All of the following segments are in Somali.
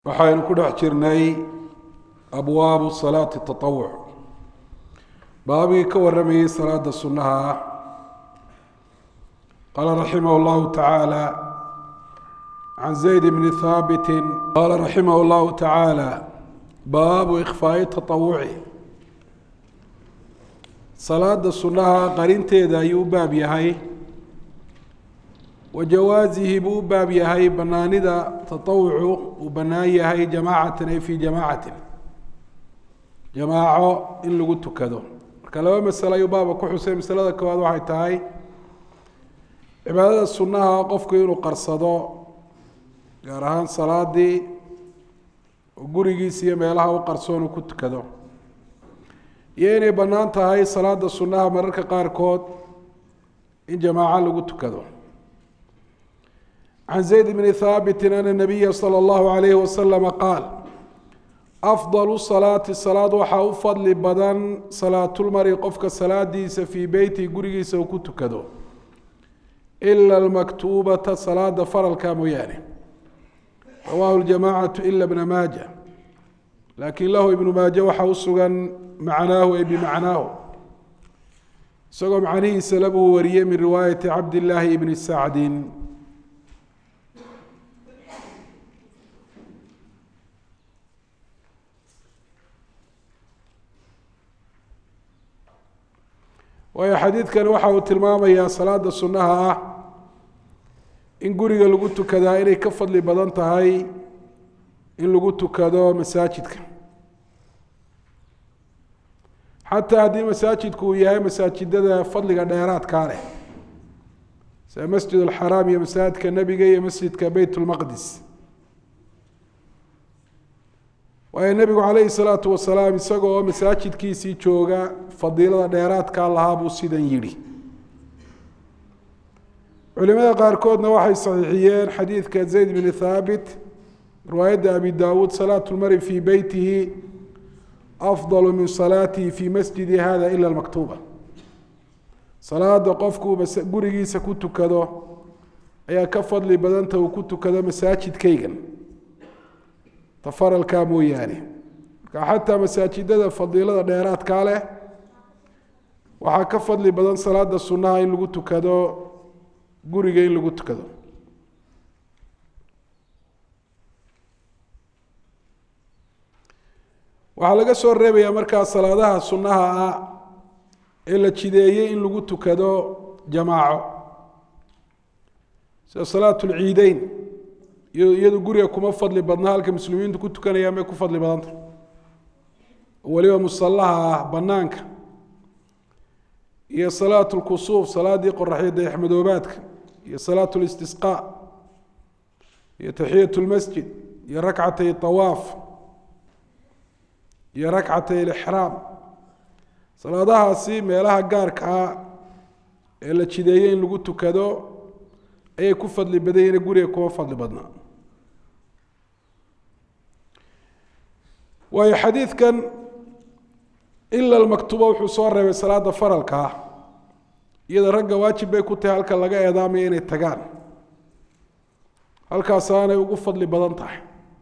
waxaynu ku dhex jirnay abwaabu salaati tatawuc baabigii ka waramayey salaada sunnaha ah qaala raximah llahu tacaala can zayd bni haabitin qaala raximah llahu tacaala baabu ikfaa'i tatawuci salaada sunnaha qarinteeda ayuu u baab yahay wajawaasihi buu u baab yahay banaanida tatawucu uu bannaan yahay jamaacatan ay fii jamaacatin jamaaco in lagu tukado marka laba masale ayuu baaba ku xusay masalada koowaad waxay tahay cibaadada sunnaha qofku inuu qarsado gaar ahaan salaadii oo gurigiisa iyo meelaha u qarsoon uu ku tukado iyo inay bannaan tahay salaada sunnaha mararka qaarkood in jamaaco lagu tukado can zayd bni haabiti ana nabiya salى اllahu alayhi wasalama qaal afdalu salaati salaad waxaa u fadli badan salaatulmari qofka salaadiisa fii beyti gurigiisa uu ku tukado ila almaktuubata salaada faralka mooyaane rawaahu ljamacatu ila bna maaja laakiin lahu ibnu maaje waxaa u sugan macnaahu ay bimacnaahu isagoo macnihiisa labuu wariyey min riwaayati cabdillaahi ibni sacdin waayo xadiidkani waxa uu tilmaamayaa salaada sunnaha ah in guriga lagu tukadaa inay ka fadli badan tahay in lagu tukado masaajidka xataa haddii masaajidku uu yahay masaajidada fadliga dheeraadkaa leh sida masjid alxaraam iyo masaajidka nebiga iyo masjidka beyt lmaqdis waayo nebigu calayhi salaatu wasalaam isaga oo masaajidkiisii jooga fadiilada dheeraadkaa lahaa buu sidan yidhi culimada qaarkoodna waxay saxiixiyeen xadiidka zayd bni thaabit riwaayadda abi daawuud salaatu lmari fii beytihi afdalu min salaatihi fii masjidi hada ila almaktuuba salaada qofkuu gurigiisa ku tukado ayaa ka fadli badanta uu ku tukado masaajidkaygan tafaralkaa mooyaane marka xataa masaajidada fadiilada dheeraadkaa leh waxaa ka fadli badan salaada sunnaha in lagu tukado guriga in lagu tukado waxaa laga soo reebayaa markaa salaadaha sunnaha ah ee la jideeyey in lagu tukado jamaaco sida salaat lciideyn iyadu guriga kuma fadli badna halka muslimiintu ku tukanayaan bay ku fadli badanta weliba musallaha ah banaanka iyo salaat lkusuuf salaadii qoraxyo dayaxmadoobaadka iyo salaat listisqaa iyo taxiyat lmasjid iyo rakcatay tawaaf iyo rakcatay lixraam salaadahaasi meelaha gaarkaa ee la jideeyey in lagu tukado ayay ku fadli badanyeen guriga kuma fadli badnaa waayo xadiidkan ila almaktuuba wuxuu soo reebay salaada faralka ah iyada ragga waajib bay ku tahay halka laga eedaamaya inay tagaan halkaasaanay ugu fadli badan tahay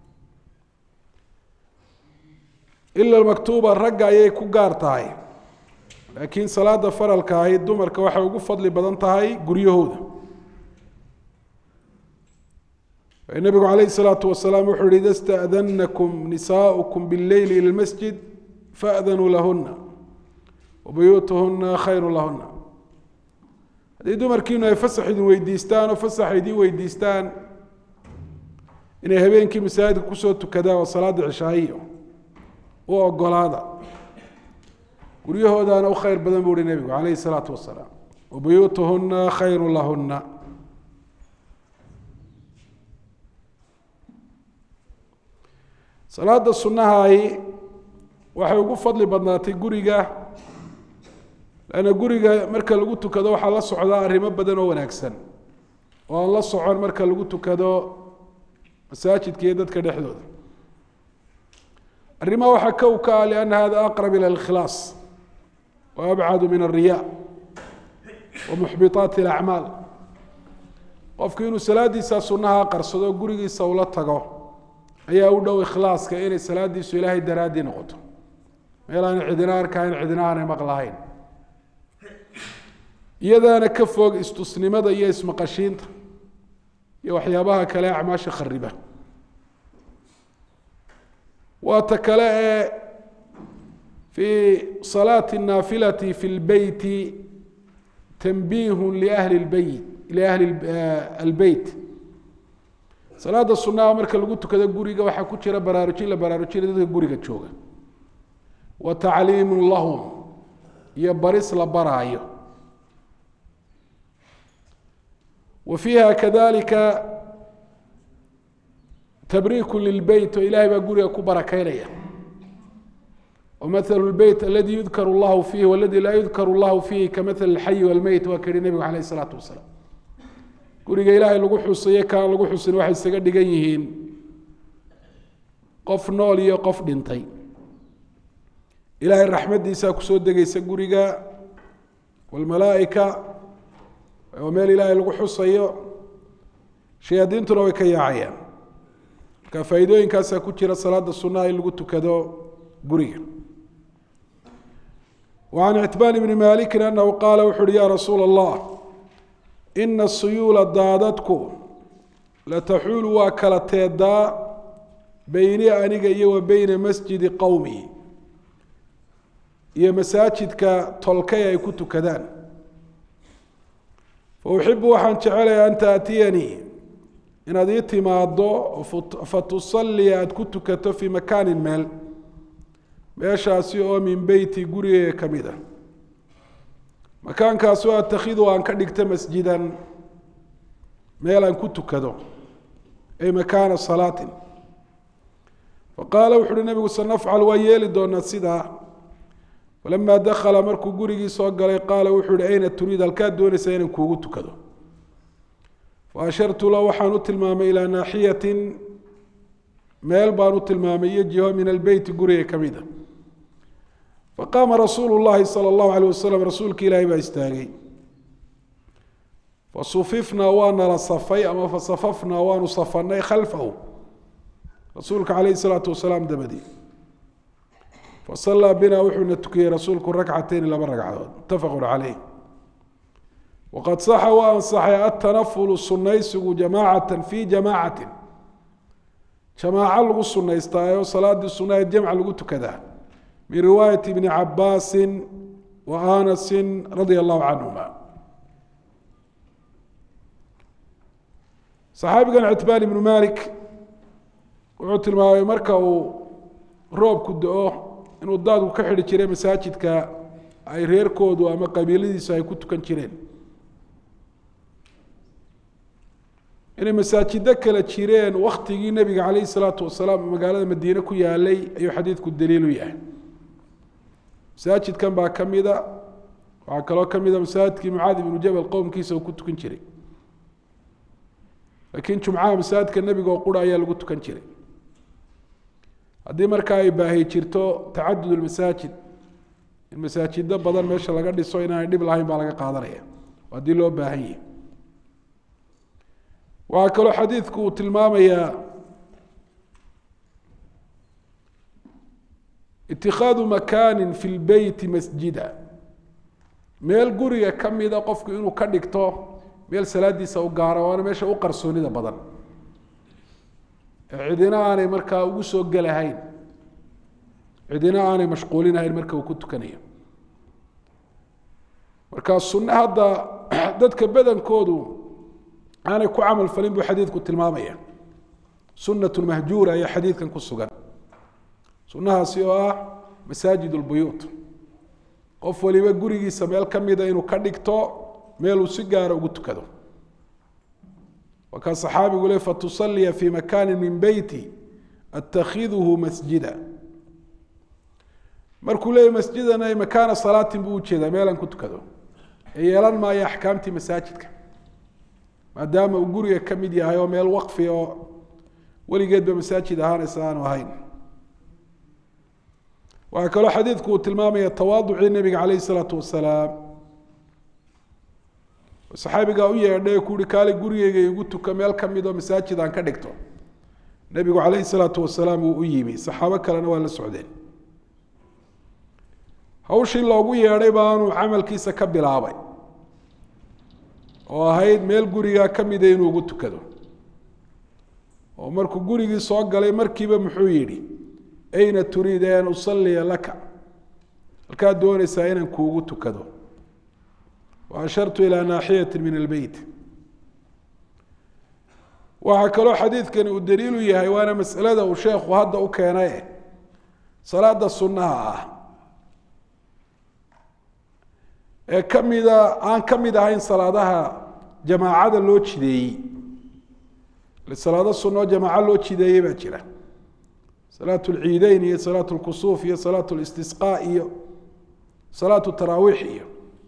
ila almaktuuba ragga ayay ku gaar tahay laakiin salaada faralka ahi dumarka waxay ugu fadli badan tahay guryahooda nabigu calayh الsalaatu wasalaam wuxuu yihi ida sta'danakum nisaؤukum bاlleyli ilى اlmasjid faadanuu lahuna wabuyuutuhuna khayru lahuna haddii dumarkiinu ay fasax idin weydiistaan oo fasax idin weydiistaan inay habeenkii masaajidka kusoo tukadaan oo salaada cishaayiyo u ogolaada guryahoodaana u khayr badan buu uhi nebigu calayh الsalaatu wasalaam wabuyuutuhuna khayru lahuna salaada sunnahahi waxay ugu fadli badnaatay guriga lanna guriga marka lagu tukado waxaa la socdaa arrimo badan oo wanaagsan oo aan la socon marka lagu tukado masaajidka iyo dadka dhexdooda arrimaha waxaa kow ka ah lianna hada aqrab ila alkhilaas wa abcadu min alriya wa muxbitaati alacmaal qofku inuu salaadiisa sunnaha qarsado gurigiisa ula tago ayaa u dhow ikhlaaska inay salaadiisu ilaahay daraadii noqoto meel aan cidina arkayn cidina aanay maqlahayn iyadaana ka fog istusnimada iyo ismaqashiinta iyo waxyaabaha kale acmaasha khariba waata kale ee في صلاة النافلة في البيت تنبيه لأهل البيت لأهل البيت صلاة السنة marka lagu tukado guriga waxa ku jira baraarujin dadka guriga jooga وتعليم لهم iyo baris la baraayo وفيها كذلك تبريك للبيت وإلهي baa guriga ku barakeynaya ومثل البيت الذي يذكر الله فيه والذي لا يذكر الله فيه كمثل الحي والميت وكري النبي عليه الصلاة والسلام guriga ilaahay lagu xusayo kaan lagu xusin waxay isaga dhigan yihiin qof nool iyo qof dhintay ilaahay raxmadiisa ku soo degaysa guriga والملائكة ومeel ilaahay lagu xusayo shayaadiintuna way ka yaacayaan marka faa'iidooyinkaas ku jira salaada sunnah in lagu tukado guriga وعن عتبان بن مالك أنه قال وحر يا رسول الله إن السيول دادتك لتحول وكلتيدا بيني أنيق وبين مسجد قومي يا مساجدك تلقي كنت كذان فأحب وحن تعالى أن تأتيني إن أديت ما الضوء فتصلي كنت كتو في مكان مال meeshaasi oo min beyti guriga kamida makaankaas oo atakhidu aan ka dhigta masjidan meel aan ku tukado ay makaana salaatin faqaala wuxuu nabigu sanafcal waa yeeli doonaa sidaa فلما دخل markuu gurigii soo galay qaala wuxuu ayna turiid halkaa doonaysa inaan kuugu tukado فأشرت له waxaan u tilmaamay ilaa naaxiyatin meel baan u tilmaamay jiho min albayt guriga kamida فقام رسول الله صلى الله عليه وسلم رسولك إلهي باستاغي فصففنا وانا لصفي أما فصففنا وانا صفنا خلفه رسولك عليه الصلاة والسلام دبدي فصلى بنا وحنا تكي رسولك ركعتين لما ركعتين متفق عليه وقد صح وأنصح التنفل السنيس جماعة في جماعة جماعة لغو السنيس صلاة السنة جمع لغو كذا من رواية ابن عباس وآنس رضي الله عنهما صحابي كان عتبان بن مالك وعطل ما يمركه روب كدوه إنه ضاد وكحل جيرين مساجد أي رير كود وأما قبيلة ساي كنت كان جيرين إن مساجد كلا جيرين وقت يجي النبي عليه الصلاة والسلام مقالة مدينة كويا لي أي حديث كدليل وياه مساجد كان بقى كميدا وعكلوا كميدا مساجد كي معاذ بن جبل قوم كيسا وكنت كنشري لكن معاه مساجد كان النبي قول أيها اللي كنت كنشري هذه مركاي باهي شرتو تعدد المساجد ده بدل ما يشل قد يسوينا يدب لهاي بالغ قادرية وهذه له باهي وعكلوا حديثكم تلمام يا اتخاذ مكان في البيت مسجدا ميل غوريا كميدا قفكو انو كدغتو ميل سلاديسا او غارا وانا ميشا او قرسونيدا بدن عيدنا اني marka ugu soo galahayn عيدنا اني مشغولين marka uu ku tukanayo marka sunna hada dadka badankoodu aanay ku amal falin buu xadiidku tilmaamaya sunnatul mahjura ay xadiidkan ku sugan sunnahaasi oo ah masaajid albuyuut qof waliba gurigiisa meel ka mid ah inuu ka dhigto meel uu si gaar ah ugu tukado وكان صحابي يقول فتصلي في مكان من بيتي اتخذه مسجدا markuu leeyahay masjidana ay makaan salaatin buu jeedaa meelan ku tukado yeelan ma ay ahkaamti masaajidka maadaama uu guriga ka mid yahay oo meel waqfi oo waligeed ba masaajid ahaan isaan ahayn waxa kale xadiidku tilmaamaya tawaaduci nabiga kaleey salaatu wasalaam saxaabiga u yeedhay ku kaali gurigeyga igu tuka meel ka mid oo masaajid aan ka dhigto nebigu calayhi salaatu wasalaam wuu u yimi saxaabo kalena waa la socdeen hawshii loogu yeedhay baanuu camalkiisa ka bilaabay oo ahayd meel gurigaa ka mida inuu ugu tukado oo markuu gurigii soo galay markiiba muxuu yidhi ayna turiid an usalliya laka halkaad doonaysaa inaan kuugu tukado wa ashartu ilaa naaxiyati min albeyt waxaa kaloo xadiidkani uu daliilu yahay waana masalada uu sheekhu hadda u keenay salaada sunnaha ah ee kamida aan ka mid ahayn salaadaha jamaacada loo jideeyey salaado sunno jamaaco loo jideeyey baa jira salaatu lciideyn iyo salaatu lkusuuf iyo salaatu listisqaa iyo salaatu taraawiix iyo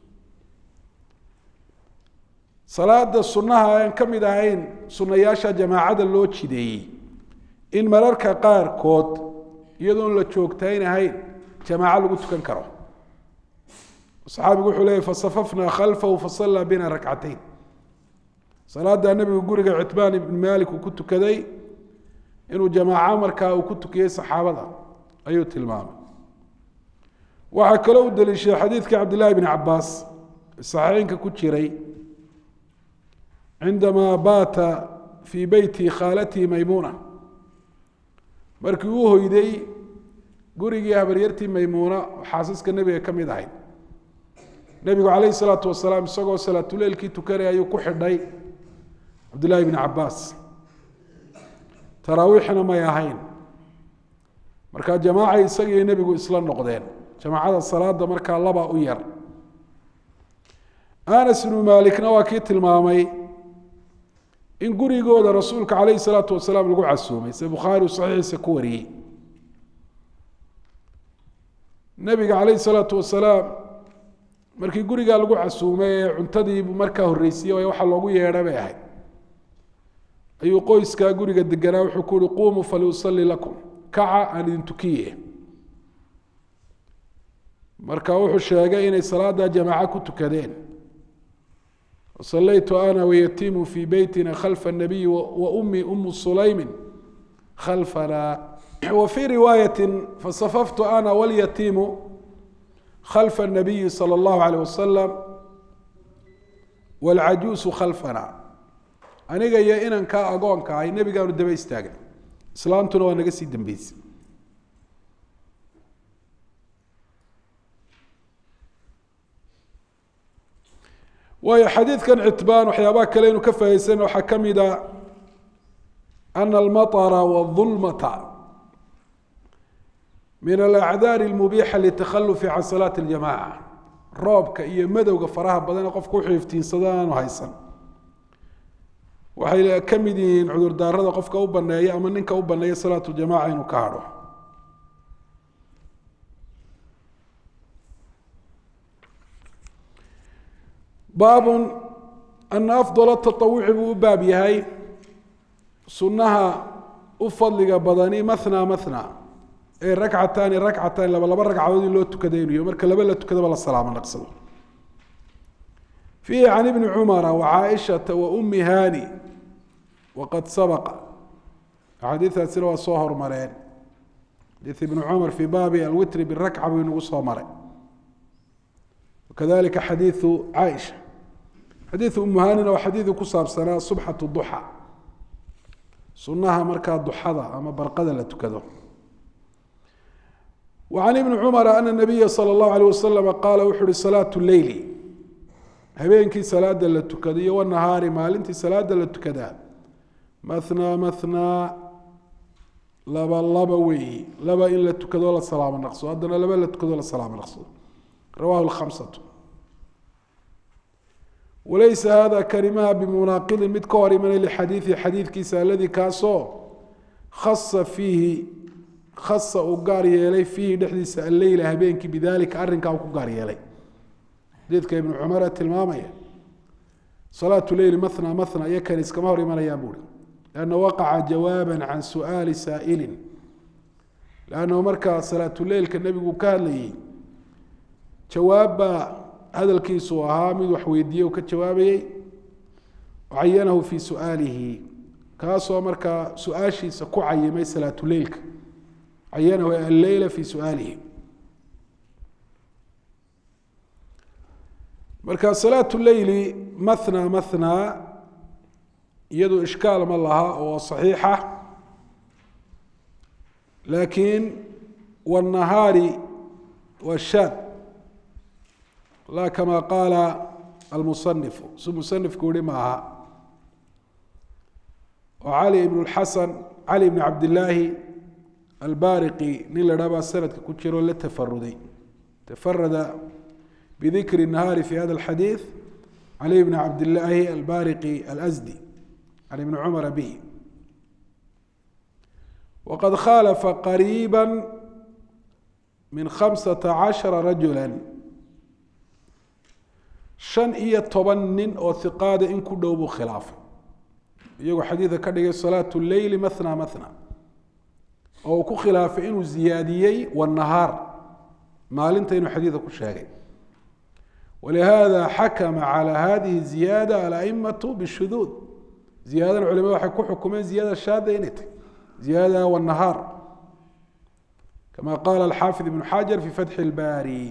salaada sunnaha aan ka mid ahayn sunnayaasha jamaacada loo jideeyey in mararka qaarkood iyadoon la joogtayn ahayn jamaaco lagu tukan karo saxaabigu wuxuu leeyay fasafafnaa khalfahu fasallaa bina rakcatayn salaada nebigu guriga citbaan ibn malik uu ku tukaday inuu jamaaco markaa uu ku tukiyey saxaabada ayuu tilmaamay waxaa kaloo u daliishay xadiidkii cabdillahi bni cabaas saxiixeynka ku jiray cindamaa baata fii beyti khaalatihi maymuuna markii uu hoyday gurigii habaryartii maymuuna oo xaasiska nebiga ka mid ahayd nebigu calayhi salaatu wasalaam isagoo salaatuleylkii tukanay ayuu ku xidhay cabdillahi bni cabaas taraawiixna may ahayn markaa jamaacay isagiiyo nebigu isla noqdeen jamaacada salaada markaa laba u yar anas ibnu maalikna waa kii tilmaamay in gurigooda rasuulka calayhi salaatu wasalaam lagu casuumay sida bukhaari uu saxiixiisa ku wariyey nebiga calayhi salaatu wasalaam markii gurigaa lagu casuumay ee cuntadiibu markaa horreysiyey waayo waxa loogu yeedha bay ahayd ayuu qoyskaa guriga deganaa wuxuu ku uhi quumuu faliusalli lakum kaca aan idin tukiye marka wuxuu sheegay inay salaada jamaaco ku tukadeen wasallaytu ana wayatiimu fii beytina khalfa الnabiyi wa ummi umu sulaymin khalfana wa fii riwaayati fasafaftu ana walyatiimu khalfa الnabiyi salى اllahu alayh wasalam wاlcajuusu khalfana aniga iyo inankaa agoonka ahay nebigaanu daba istaagnay islaamtuna waa naga sii dambeysay waayo xadiidkan citbaan waxyaabaha kale inu ka fahaysana waxaa ka mid a ana almaطra wاظulmata min alacdaari اlmubiixa litakhalufi can salaati اljamaca roobka iyo madowga faraha badan ee qofka wuxuu iftiinsada aanu haysan waxay ka mid yihiin cudurdaarada qofka u baneeya ama ninka u baneeya salaatu ljamaca inuu ka hadho baabun ana afdala taawuci buu u baab yahay sunnaha u fadliga badani mathna mathna ee rakcataani rakcataani laba ragcadood in loo tukadaynayo marka laba la tukadaba la salaamo naqsado fiihi can ibni cumara wacaaishata wa ummi hani waqad sabaqa axaadiiaasina waa soo hormareen xadiid ibni cumar fii baabi alwitri birakca buu inagu soo maray wakadalika xadiidu caaisha xadiidu umu hanina waa xadiidii ku saabsanaa subxatu duxa sunnaha markaa duxada ama barqada la tukado وعن بن cمر أن النبي صلى الله عليه وسلم qاaل wuxu uhi صلاaة الleyl habeenkii salaada la tukadayo wالنahaari maalintii salaada la tukadaa mثنى mثنى laba laba weeyi laba in la tukado la salaamo naqsado haddana laba la tukado la salaamo naqsado rawahu الخمسة walaysa hada kalimaha bmunaaqidin mid ka hor imanay lxadiiثi xadiidkiisa aladii kaasoo khasa fiihi khasa uu gaar yeelay fiihi dhexdiisa alleyla habeenkii bidalika arrinkaa uu ku gaar yeelay xadiidka ibnu cumara tilmaamaya salaatu leyli mathna mathna iyo kan iskama hor imanayaan buuri lanna waqaca jawaaba can su'aali saa'ilin lannahu markaa salaatuleylka nebigu ka hadlayey jawaab baa hadalkiisu ahaa mid wax weydiiye uu ka jawaabayey wacayanahu fii su'aalihi kaasoo markaa su-aashiisa ku cayimay salaatuleylka cayanahu alleyla fi su-aalihi. marka salaatu leyli mathna mathna iyadu ishkaal ma laha oo saxiixa, laakiin wالnahaari washaad la kama qaala almusanifu si musanifku yihi ma aha. oo cali ibn اlxasan cali ibn cabdillaahi albariqi nin la dhaha baa sanadka ku jiro la tafaruday, tafarada bidikri الnahaari fi hada اlxadiiث cali bn cabdillaahi albariqi alasdi can ibni cumara bihi. waqad khaalafa qariiba min 15 rajula 15 nin oo hiqaada in ku dhow buu khilaafay, iyagoo xadiidka ka dhigay salaatu leyli mathna mathna, oo uu ku khilaafay inuu ziyaadiyey wanahaar maalinta inuu xadiidka ku sheegay. walihada xakama calى hadihi ziyaada alaimatu bishuduud, ziyaadadan culimada waxay ku xukumeen ziyaada shaada inay tahy ziyaada wanahaar, kama qaala alxaafid ibnu xajar fi fatxi اlbaari.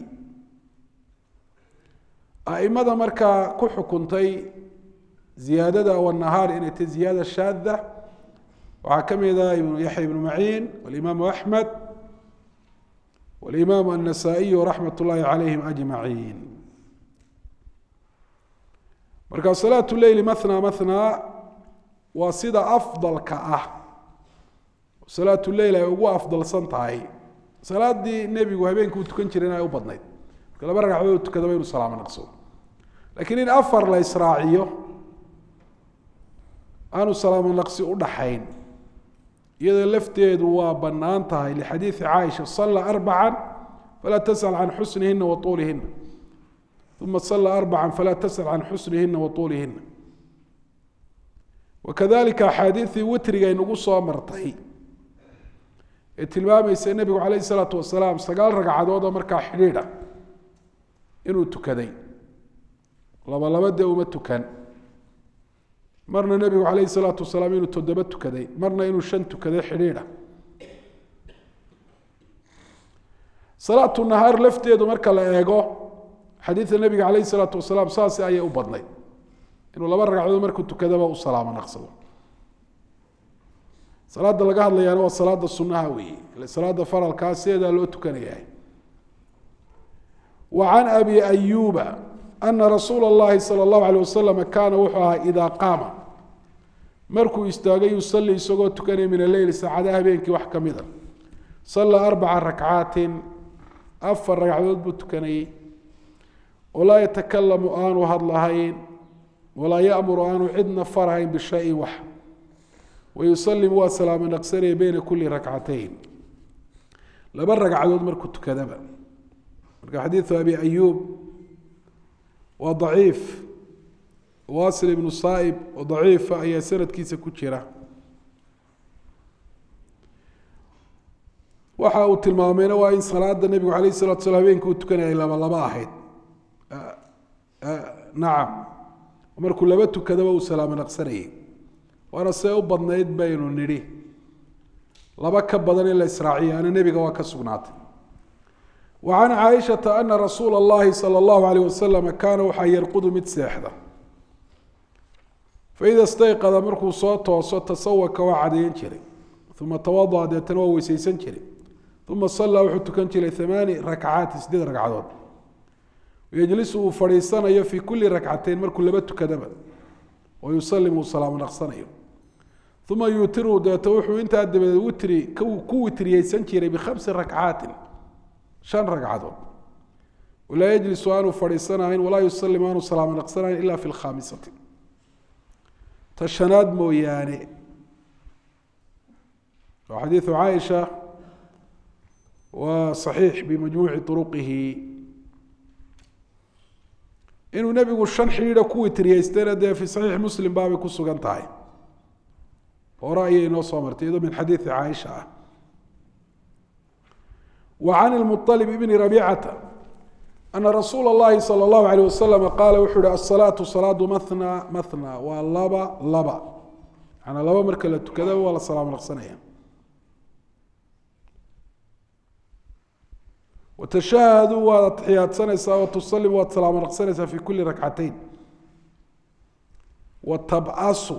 aimada markaa ku xukuntay ziyaadada wanahaar inay tahy ziyaada shaada waxaa ka mid ah yaxya ibnu maciin walimaamu axmed walimaamu annasaa-iyu raxmat ullaahi calayhim ajmaciin. marka salaatu leyli mathna mathna waa sida afdalka ah, salaatu leyl ay ugu afdalsan tahay. salaadii nebigu habeenkii u tukan jiray in ay u badnayd, marka 2 ragcadood tukadaba inuu salaamo naqsado. laakiin in 4 la israaciyo aanu salaamo naqsi u dhaxayn, iyadoo lafteedu waa bannaan tahay lixadiidi caaisha sala 4 falaa tasal can xusnihina wa tuulihina, uma sala 4 falaa tasal can xusnihina wa tuulihina. wakadalika axaadiidii witriga inagu soo martay ee tilmaamaysa nebigu calayh isalaatu wasalaam 9 ragcadood oo markaa xidhiidha inuu tukaday, laba dee uma tukan. marna nebigu calayh isalaatu wasalaam inuu 7 tukaday, marna inuu 5 tukaday xidhiidha. salaatu nahaar lafteedu marka la eego xadiidka nebiga calayh isalaatu wasalaam saasi ayay u badnayd, inuu 2 ragcadood markuu tukadaba u salaamo naqsado. salaada laga hadlayaana waa salaada sunaha weeye, salaada faralkaa sideedaa loo tukanayahay. wa can abi ayuba ana rasuula اllahi salى اllahu alيه wasalam kaana wuxuu ahaa idaa qaama markuu istaagay yusalli isagoo tukanaya min aleyl saacadaha habeenkii wax ka mida, sala 4 rakcaatin 4 ragcadood buu tukanayey, walaa yatakalamu aanu hadlahayn, walaa yamuru aanu cidna farahayn bishayin wax, wayusalimu waa salaamo naqsanaya beyna kuli rakcatayn 2 ragcadood markuu tukadaba. marka xadiidu abi ayuub waa daciif, wasil ibnu saaib oo daciifa ayaa sanadkiisa ku jira. waxa uu tilmaamayna waa in salaada nebigu calayh salatu slam habeenkii uu tukanayay 2 ahayd. nacam, markuu 2 tukadaba uu salaamo naqsanayay, waana see u badnayd baynu nidhi, 2 ka badan in la israaciyo ana nebiga waa ka sugnaatay. wa can caaishata ana rasuula اllahi salى اllahu alayh wasalam kaana waxaa yarqudu mid seexda, faida stayqada markuu soo tooso tasawaka waa cadeeyan jiray, uma tawadaأ deetana waa weyseysan jiray, uma salaa wuxuu tukan jiray 8 rakcaati 8 ragcadood, yajlisu uu fadhiisanayo fii kuli rakcatayn markuu 2 tukadaba, wayusalimu uu salaamo naqsanayo, uma yuutiru deeta wuxuu intaa dabadeed witri ku witriyeysan jiray b5 rakcaatin 5 ragcadood, walaa yajlisu aanu fadhiisanahayn, walaa yusalimu aanu salaamo naqsanahayn ila fi lkhaamisati, ta 5aad mooyaane. xadiiثu caaisha waa صaxiix bimajmuuci طuruqihi. inuu nebigu 5 xidhiidha ku witriyeystayna dee fi صaxiix muslim baabay ku sugan tahay, hore ayay noo soo martay iyadoo min xadiiثi caaisha ah. wa can اlmuطalib ibni rabicata ana rasuula اllahi salى اllahu عalيه wasalam qaala wuxuu uhi asalaatu salaadu mathna mathna waa 2 2, يعني لaba marka la tukada waa la salaam naqsanaya وتشهد وتحيات سنة وتصلي وتسلام نقصنة في كل ركعتين وتبعص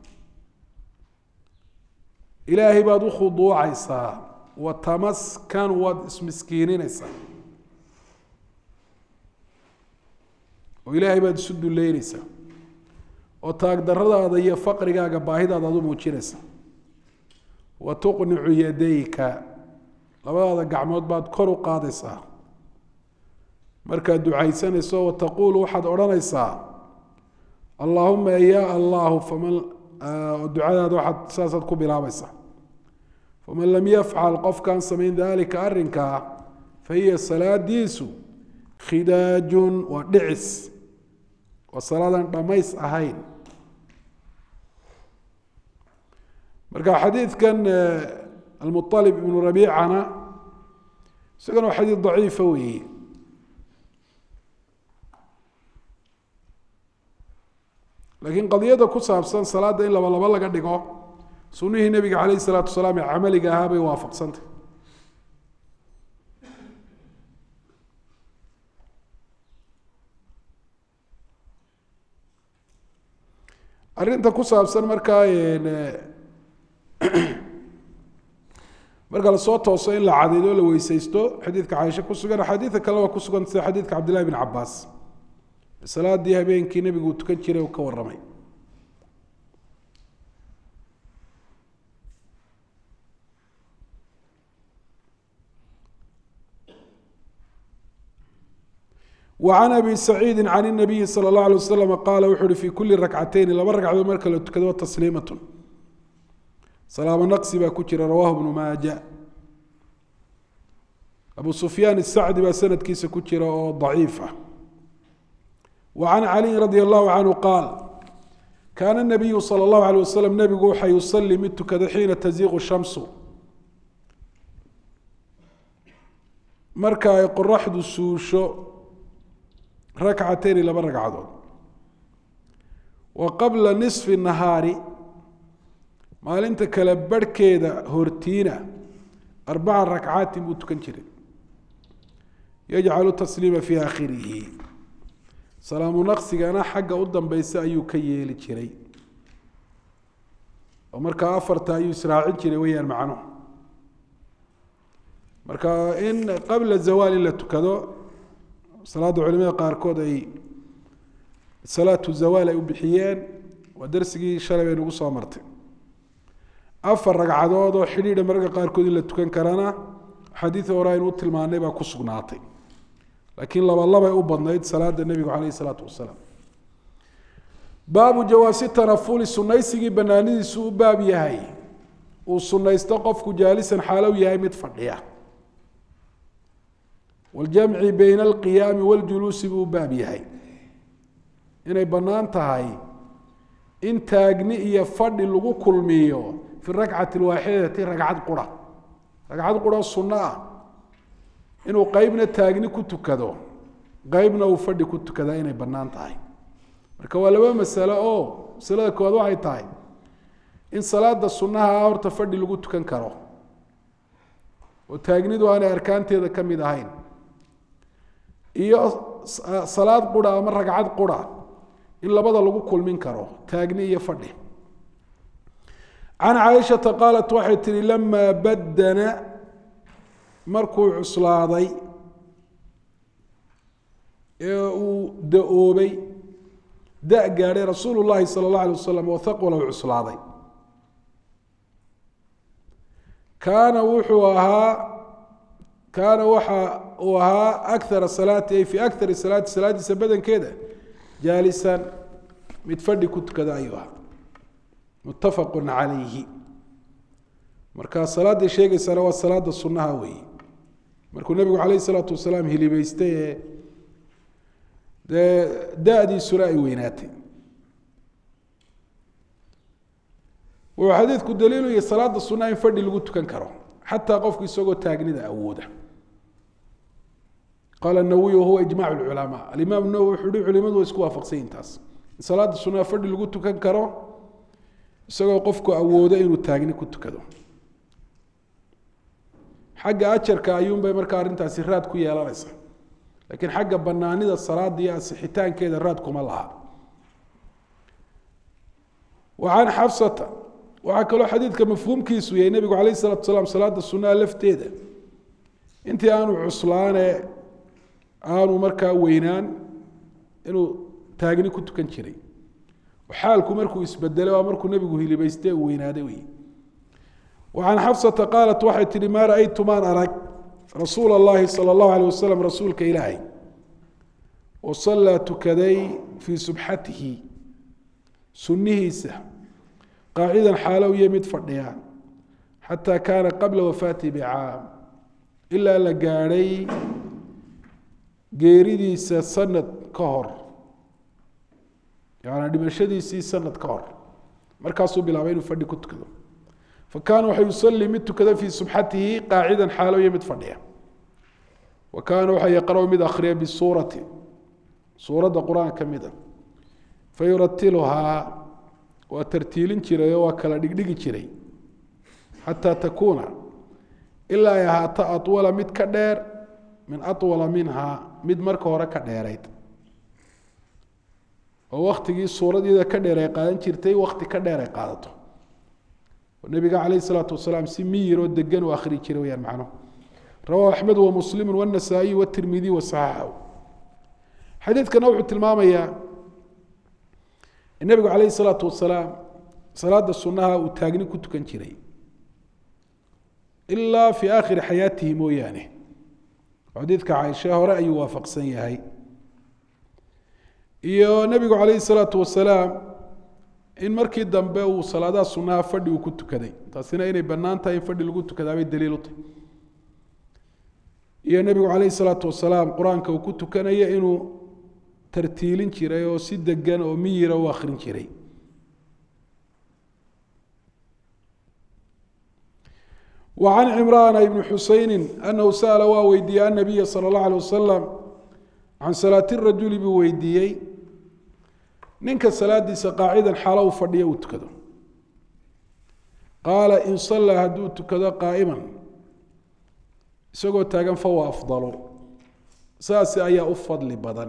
إلهي بعد خضوع عيسى وتمسكن ومسكينين عيسى وإلهي بعد سد الليل عيسى وتقدر هذا هي فقر جا باهي هذا ضم وشيرسا وتقنع يديك labada gacmood baad kor u qaadaysaa markaad ducaysanayso oo taqulu waxaad oranaysaa Allahumma ya Allah faman ducadaada waxaad saasad ku bilaabaysaa faman lam yaf'al qofkan samayn dalika arrinka fahiya salaadiisu khidaajun wa dhicis wa salaadan dhamays ahayn marka xadiidkan المطلب بن ربيعة سكنوا حديث ضعيف وي لكن قضية كسب سن صلاة إلا والله قد دقوا سنه النبي عليه الصلاة والسلام عمل جاها بيوافق سنت أرنت كسب سن مركاين marka la soo tooso in la cadeeyo la weysaysto xadiidka Aisha ku sugan xadiidka kale waa ku sugan sida xadiidka Abdullah ibn Abbas salaadii habeenkii nabigu tukan jiray oo ka waramay وعن ابي سعيد عن النبي صلى الله عليه وسلم قال وحر في كل ركعتين لما ركعه marka la tukado tasliimatun سلام النقص باكوتشر رواه ابن ماجه أبو سفيان السعدي بسند كيس كوتشر ضعيفة وعن علي رضي الله عنه قال كان النبي صلى الله عليه وسلم نبي قوحا يصلي مت كذا حين تزيغ الشمس مركا يقول رحد السوشو ركعتين لما ركعتين وقبل نصف النهار maalinta kala barhkeeda hortiina 4 rak'aat buu tukan jiray yajcalu tasliima fi aakhirihi salaamu naqsigana xagga u dambaysa ayuu ka yeeli jiray oo marka afarta ayuu israacin jiray wayaan macno marka in qabla zawal la tukado salaadu culimada qaarkood ay salaatu zawal ay u bixiyeen wa darsigii shalay ay nagu soo martay afar ragcadood oo xidhiidh marka qaarkood la tukan karana xadiis hore aynu tilmaanay baa ku sugnaatay laakiin laba u badnayd salaada nabiga kaleey salaatu wasalaam baabu jawaasi tanaful sunnaysiga banaanidiisu u baab yahay uu sunnaysto qofku jaalisan xaalow yahay mid fadhiya wal jam'i bayna al qiyam wal julus bu baab yahay inay banaan tahay in taagni iyo fadhi lagu kulmiyo في الركعة الواحدة ركعة قرى السنة إنه قيبنا تاجني كنت كذا قيبنا وفرد كنت كذا إنه بنان تاي مركوا لما مسألة مسألة كذا واحد تاي إن صلاة السنة أو تفرد اللي قلت كان كرو وتاجني ده أنا أركان تيدا كم يدهين إيه صلاة قرى أمر ركعة قرى إلا بدل لقو كل من كرو تاجني يفرد عن عائشة قالت وحيت لما بدنا مركو عصلاضي ودؤوبي دأ قاري رسول الله صلى الله عليه وسلم وثقل عصلاضي كان وحا أكثر الصلاة في أكثر الصلاة سبدا كده جالسا متفردي كنت كذا أيها متفق عليه marka salaada sheegaysa waa salaada sunnaha weey markuu nabigu kaleey salaatu wasalaam hilibaystay daadi sura ay weynaatay oo xadiidku daliil iyo salaada sunnaha in fadhi lagu tukan karo hatta qofku isagoo taagnida awooda قال النووي وهو اجماع العلماء الامام النووي حدود علماء isku waafaqsan taas salaada sunnaha fadhi lagu tukan karo isagoo qofku awoodo inuu taagni ku tukado xagga ajarka ayuunbay markaa arrintaasi raad ku yeelanaysa laakiin xagga banaanida salaada iyo asixitaankeeda raad kuma laha وعن حفصة waxaa kaloo xadiidka mafhuumkiisu yahay nebigu calayh الsalatu wasalaam salaada sunnaha lafteeda intii aanu cuslaane aanu markaa weynaan inuu taagni ku tukan jiray xaalku markuu isbedelay waa markuu nebigu hilibaystay uu weynaaday wey وعن حفصة قالت waxay tihi maa ra'aytu maan arag rasuul الlahi salى الlahu عalيه wasalam rasuulka ilaahay oo sallaa tukaday fii subxatihi sunnihiisa qaacidan xaalo iyo mid fadhiya xataa kaana qabla wafaatihi bicaam ilaa la gaadhay geeridiisa sanad ka hor yani dhimashadiisii sanad ka hor markaasuu bilaabay inuu fadhi ku tukado fakaana waxa yusalii mid tukada fii subxatihi qaacidan xaalo iyo mid fadhiya wa kaana waxa yaqra'u mid akhriya bisuurati suuradda qur-aanka mida fayuratiluhaa waa tartiilin jiray oo waa kala dhigdhigi jiray xataa takuuna ilaa ay ahaato aطwala mid ka dheer min aطwala minhaa mid marka hore ka dheerayd oo waktigii suuradeeda ka dheer ay qaadan jirtay wakti ka dheer ay qaadato nabiga calayh الsalaatu wasalaam si miyiroo degan u akhri jiray weyaan macnuhu rawahu axmed wamuslimu wالnasaa-iy wالtirmidiy wasaxaxahu xadiidkana wuxuu tilmaamayaa in nabigu calayh الsalaatu wasalaam salaada sunaha uu taagni ku tukan jiray ilaa fii aakhiri xayaatihi mooyaane xadiidka caaisha hore ayuu waafaqsan yahay iyo nabigu calayh الsalaatu wasalaam in markii dambe uu salaadaha sunaha fadhi uu ku tukaday taasina inay bannaan tahay in fadhi lagu tukadaabay daliil u tahy iyo nebigu calayh الsalaatu wasalaam qur-aanka uu ku tukanaya inuu tartiilin jiray oo si degan oo miyira u akhrin jiray وعن عمران بن حسين أنه سأل waa weydiiyey النبي صلى الله عليه وسلم عن صلاة الرجل buu weydiiyey ninka salaadiisa qaacidan xaalo u fadhiyo uu tukado qaala in sallaa hadduu tukado qaa'iman isagoo taagan fahuwa afdalu saasi ayaa u fadli badan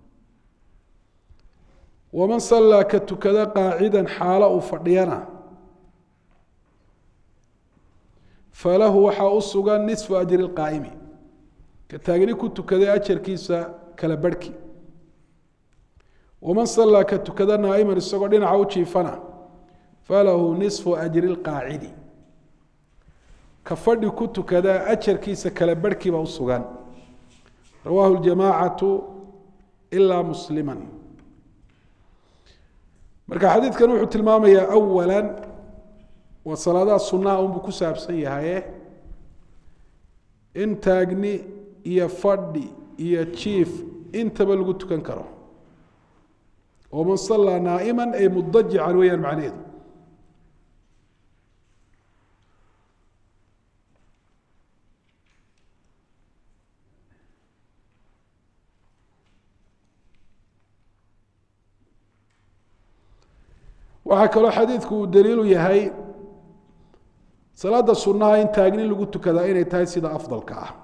waman sallaa ka tukada qaacidan xaalo uu fadhiyana falahu waxaa u sugan nisfu ajri lqaa'imi ka taagni ku tukaday ajarkiisa kala barhki waman sallaa ka tukada naa'iman isagoo dhinaca u jiifana falahu nisfu ajri lqaacidi ka fadhi ku tukada ajarkiisa kala barhkiiba u sugan rawaahu ljamaacatu ilaa musliman marka xadiidkan wuxuu tilmaamayaa awalan waa salaadaha sunaha unbuu ku saabsan yahaye in taagni iyo fadhi iyo jiif intaba lagu tukan karo ومن صلى نائما أي مضجعا weyaan macnaheedu waxaa kaloo xadiidku uu daliilu yahay salaada sunaha in taagni lagu tukadaa inay tahay sida afdalka ah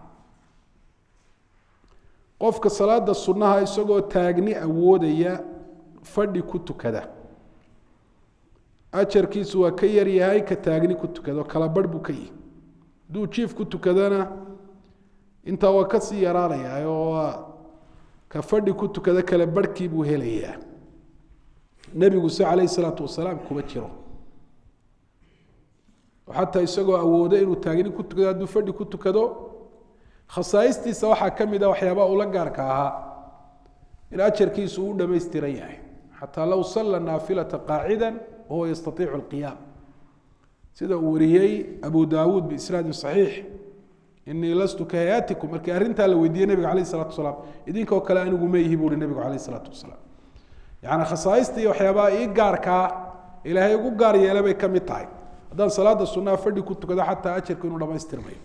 qofka salaada sunaha isagoo taagni awoodaya fadhi ku tukada ajarkiisu waa ka yar yahay ka taagni ku tukado kala barh buu ka yihi hadduu jiif ku tukadana intaa waa kasii yaraanayaa oo ka fadhi ku tukada kala barhkii buu helayaa nebigu se calayh الsalaatu wasalaam kuma jiro oo xataa isagoo awoodo inuu taagni ku tukado hadduu fadhi ku tukado khasaa'istiisa waxaa ka mid a waxyaabaha ula gaarka ahaa in ajarkiisu uu dhamaystiran yahay xataa low salla naafilata qaacida wahuwa yastaiicu اlqiyaam sida uu wariyey abu daawuud biisnaadin صaxiix inii lastu kahayatikum markii arrintaa la weydiiyey nebiga alayh الsalatu wasalaam idinkoo kale anigu ma yihi buuhi nebigu alayh الsalaatu wasalaam yani khasaaista iyo waxyaabaha ii gaarkaa ilaahay ugu gaar yeela bay ka mid tahay haddaan salaada sunaha fadhi ku tukado xataa ajarku inuu dhamaystirmayo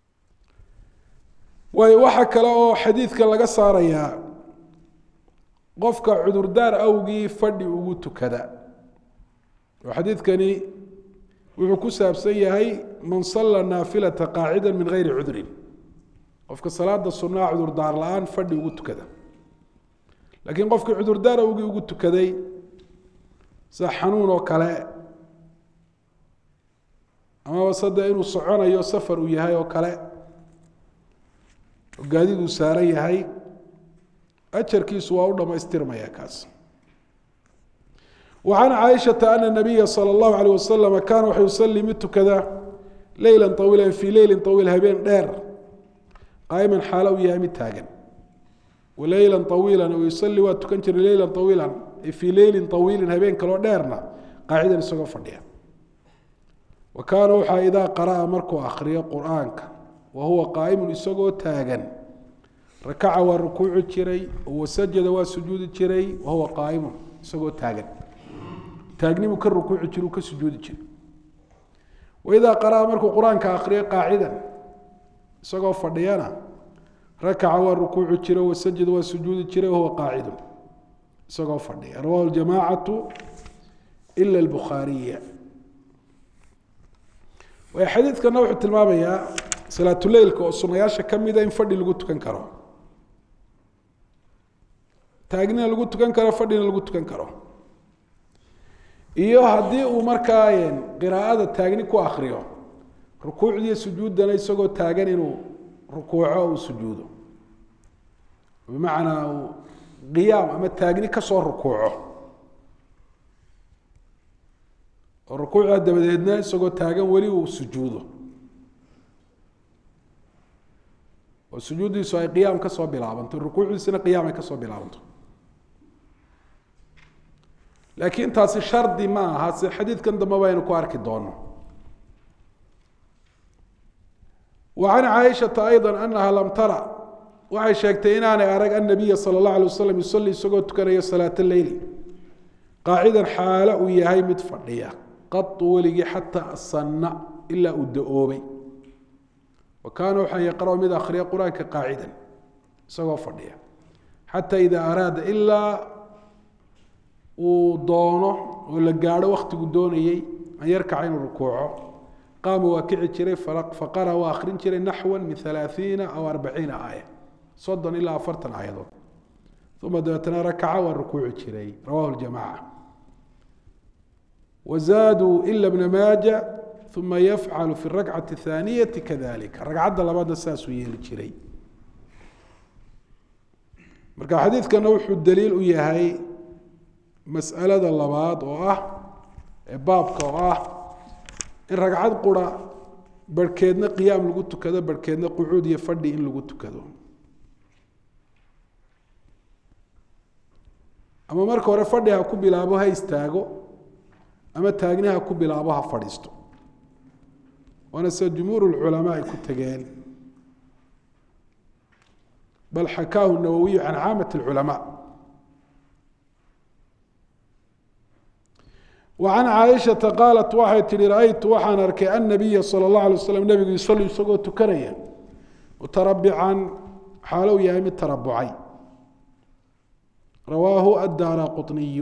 waayo waxaa kale oo xadiidka laga saarayaa qofka cudurdaar awgii fadhi ugu tukada xadiidkani wuxuu ku saabsan yahay man salla naafilata qaacidan min gayri cudrin qofka salaada sunnaa cudurdaar la-aan fadhi ugu tukada laakiin qofkii cudurdaar awgii ugu tukaday sida xanuun oo kale amaba sadde inuu soconayo safar uu yahay oo kale oo gaadiid uu saaran yahay ajarkiisu waa u dhamaystirmaya kaas وعن عائشة أن النبي صلى الله عليه وسلم كان يصلي مت كذا ليلا طويلا في ليل طويل هبين دير قائما حاله يا متاجن وليلا طويلا ويصلي وتكنتر ليلا طويلا في ليل طويل هبين كلو ديرنا قاعدا يسوق فديا وكان وحا إذا قرأ مركو آخرية قرآنك وهو قائم يسوق تاجن ركع والركوع الشري وسجد وسجود الشري وهو قائم يسوق تاجن تاجني كر ركوع الشري وكسجود الشري وإذا قرأ مركو قرآنك آخرية قاعدا يسوق فديانا ركع والركوع الشري وسجد وسجود الشري وهو قاعد يسوق فديا رواه الجماعة إلا البخاري وحديث كان نوع التلمامية صلاة الليل كأصنياشة كم إذا ينفرد لقوت كان كرا تاجنا لقوت كان كرا فردنا لقوت كان كرا إياه هدي ومركاين قراءة تاجني كو آخريو ركوع دي سجود دنا يسوق تاجني إنه ركوعه وسجوده بمعنى قيام أما تاجني كسر ركوعه الركوع هذا بدأنا يسوق تاجن ولي وسجوده والسجود يسوي قيام كسر بلعبنته الركوع يسنا قيام كسر بلعبنته لكن تاس شرط ما هذا الحديث كان دم بين كوارك الدونه وعن عائشة أيضا أنها لم ترى وعائشة أنا أرى النبي صلى الله عليه وسلم يصلي سجود كان صلاة الليل قاعدا حاله وياهي متفردية قط ولقي حتى الصنع إلا الدؤوبي وكانوا حي يقرأوا من آخر القرآن كقاعدا سوى فردية حتى إذا أراد إلا ودونه ولا قاعد وقت قدونه أن يركع عين الركوع قام واكع جري فقرأ وآخرين جري نحو من 30 أو 40 آية صدا إلى فرتا آية ثم دتنا ركع والركوع جري رواه الجماعة وزادوا إلا ابن ماجه ثم يفعل في الركعة الثانية كذلك الركعة لبعض الساس ويلجري مركا حديث كان نوح الدليل وياهي مسألة اللباد بابك إن ركعات قرى بركيدنا قيام لقوتو كذا بركيدنا قعود يفردي إن لقوتو كذا أما مركا ورفردي هكو بلابوها يستاغو أما تاغنيها هكو بلابوها فرديستو وأنا جمهور العلماء كتجين بل حكاه النووي عن عامة العلماء وعن عائشة قالت واحد رأيت وحن أركي النبي صلى الله عليه وسلم نبي يصلي سقوط كريا وتربعا حالو يهم التربعي رواه الدارقطني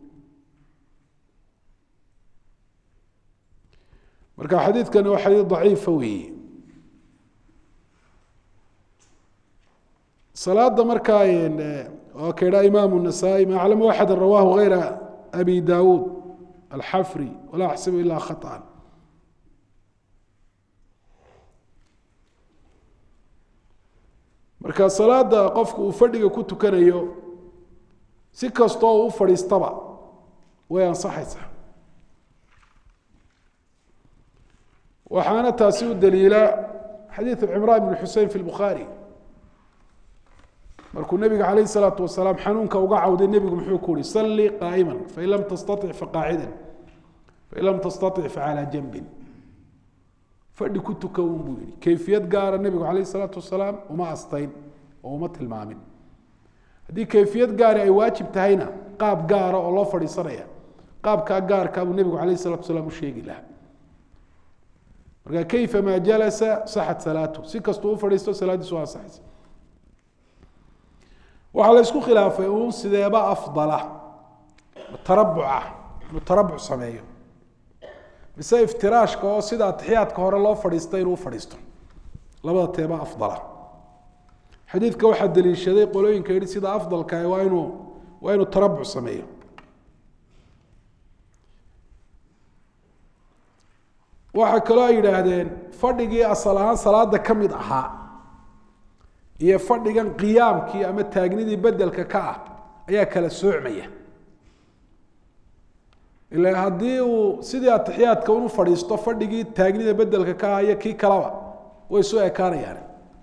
مركا حديث كان هو حديث ضعيف فوي صلاة مركاين وكذا إمام النسائي ما أعلم واحد رواه غير أبي داود الحفري ولا أحسب إلا خطأ مركا صلاة قفك وفردك كنت كريو سكستو وفريستبع وينصحيسه وحانا تاسيو الدليل حديث عمران بن الحسين في البخاري مركو النبي عليه الصلاة والسلام حنونك وقعود النبي محوكوري صلي قائما فإن لم تستطع فقاعدا فإن لم تستطع فعلى جنب فأدي كنت كون بويري كيفية قار النبي عليه الصلاة والسلام وما أسطين وما تلمامين هذه كيفية قار أي واجب تهينا قاب قار الله فري صريا قاب كقار كابو النبي عليه الصلاة والسلام الشيء له كيفما جلس صحت صلاته سكستو فريستو صلاته سواء صحت waxaa la isku khilaafay uun sideeba afdala tarabuca inuu tarabuc sameeyo mise iftiraashka oo sida atixiyaadka hore loo fadhiistay inuu fadhiisto labada teeba afdala xadiidka waxaa daliishaday qolooyinka yidhi sida afdalka waa inuu tarabuc sameeyo waxaa kaloo ay yidhaahdeen fadhigii asal ahaan salaada ka mid ahaa iyo fadhigan qiyaamkii ama taagnidii bedelka ka ah ayaa kala soocmaya ila haddii uu sidii atixiyaadka unu fadhiisto fadhigii taagnida bedelka ka ah iyo kii kalaba way soo ekaanayaan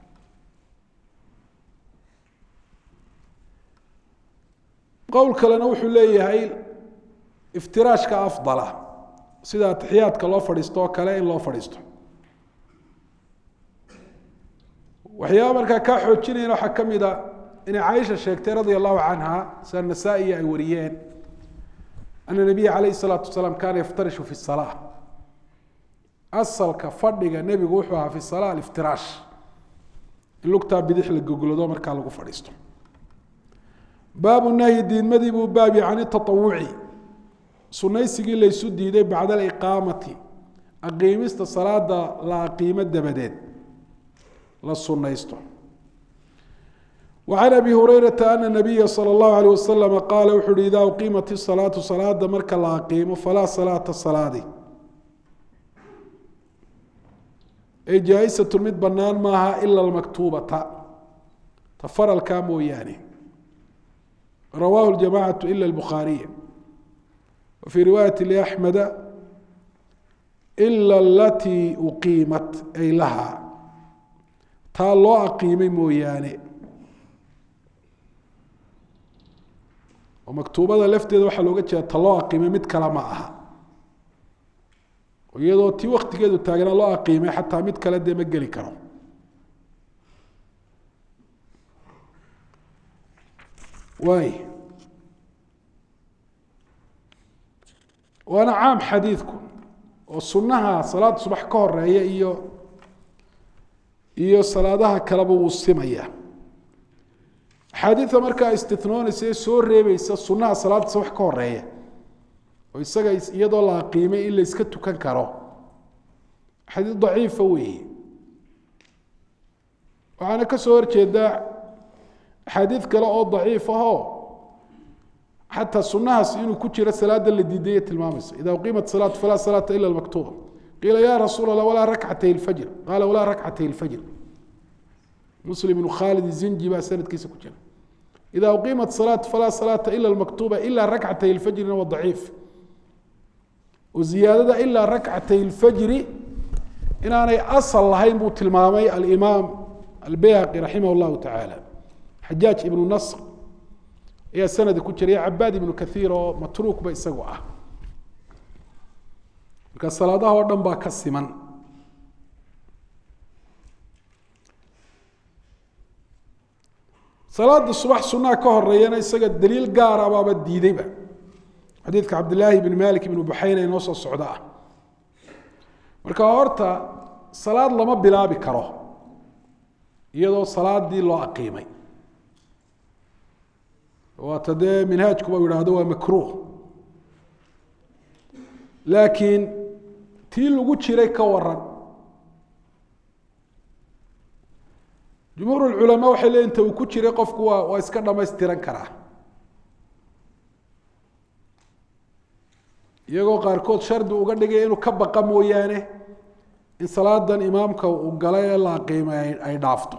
qowl kalena wuxuu leeyahay iftiraashka afdala sida atixiyaadka loo fadhiisto oo kale in loo fadhiisto waxyaaba markaa kaa xoojinayan waxaa ka mid a inay caaisha sheegtay radia allahu canha sida nasaa-i ay wariyeen ana nabiya calayhi salaatu wasalaam kaana yaftarishu fi salaa asalka fadhiga nebigu wuxuu ahaa fi salaa aliftiraash in lugtaa bidix la goglado markaa lagu fadhiisto baabu nahyi diidmadii buu baabi can itatawuci sunaysigii laysu diiday bacda aliqaamati aqiimista salaada la aqiimo dabadeed la sunaysto وعن أبي هريرة أن النبي صلى الله عليه وسلم قال وxu hi إذا أقيمت الصلاة صلاada marka la aqiimo فlaa صلاaةa صلاadi ay jaaئزة mid banaan maaha إلا المكتوبةa ta faralkaa mooyaane رواه الجماعة إلا البخاري وفي رواية لأحمد إلا التي أقيمت ay laha taa loo aqiimay mooyaane oo maktuubada lafteeda waxaa looga jeeda ta loo aqiimay mid kale ma aha iyadoo tii waktigeedu taagnaa loo aqiimay xataa mid kale dee ma geli karo waay waana caam xadiidku oo sunnaha salaada subax ka horeeya iyo salaadaha kaleba wuu simaya axaadiida markaa istinoonaysa ee soo reebeysa sunaha salaada subax ka horeeya oo isaga iyadoo la aqiimay in la iska tukan karo xadiid daciifa weeye waxaana ka soo horjeedaa axaadiid kale oo daciif ahoo xataa sunahaas inuu ku jiro salaada la diidaya tilmaamaysa ida uqiimat salaatu falaa salaata ila maktuuba qiila ya rasuul allah walaa rakcatay lfajr qaala walaa rakcatay lfajr muslim ibnu khaalid zinji baa sanadkiisa ku jira ida uqiimat salaatu falaa salaata ila maktuuba ila rakcatay lfajrina waa daciif oo ziyaadada ilaa rakcatay lfajri inaanay asal lahayn buu tilmaamay alimaam albayhaqi raximah llahu tacaala xajaaj ibnu nasr ayaa sanada ku jira cabaad ibnu kaiir oo matruukba isagu ah marka salaadaha oo dhan baa ka siman salaada subax sunaa ka horeeyana isaga daliil gaara baaba diidayba xadiidka cabdillaahi ibn malik ibnu buxayna inoo soo socda ah marka horta salaad lama bilaabi karo iyadoo salaadii loo aqiimay waata dee minhaajkuba yidhaahdo waa makruuh laakiin tii lagu jiray ka waran jumhuur culamaa waxay leeyiin inta uu ku jiray qofku waa iska dhamaystiran karaa iyagoo qaarkood shardi uga dhigaya inuu ka baqa mooyaane in salaadan imaamka uu galay ee la aqiimay ay dhaafto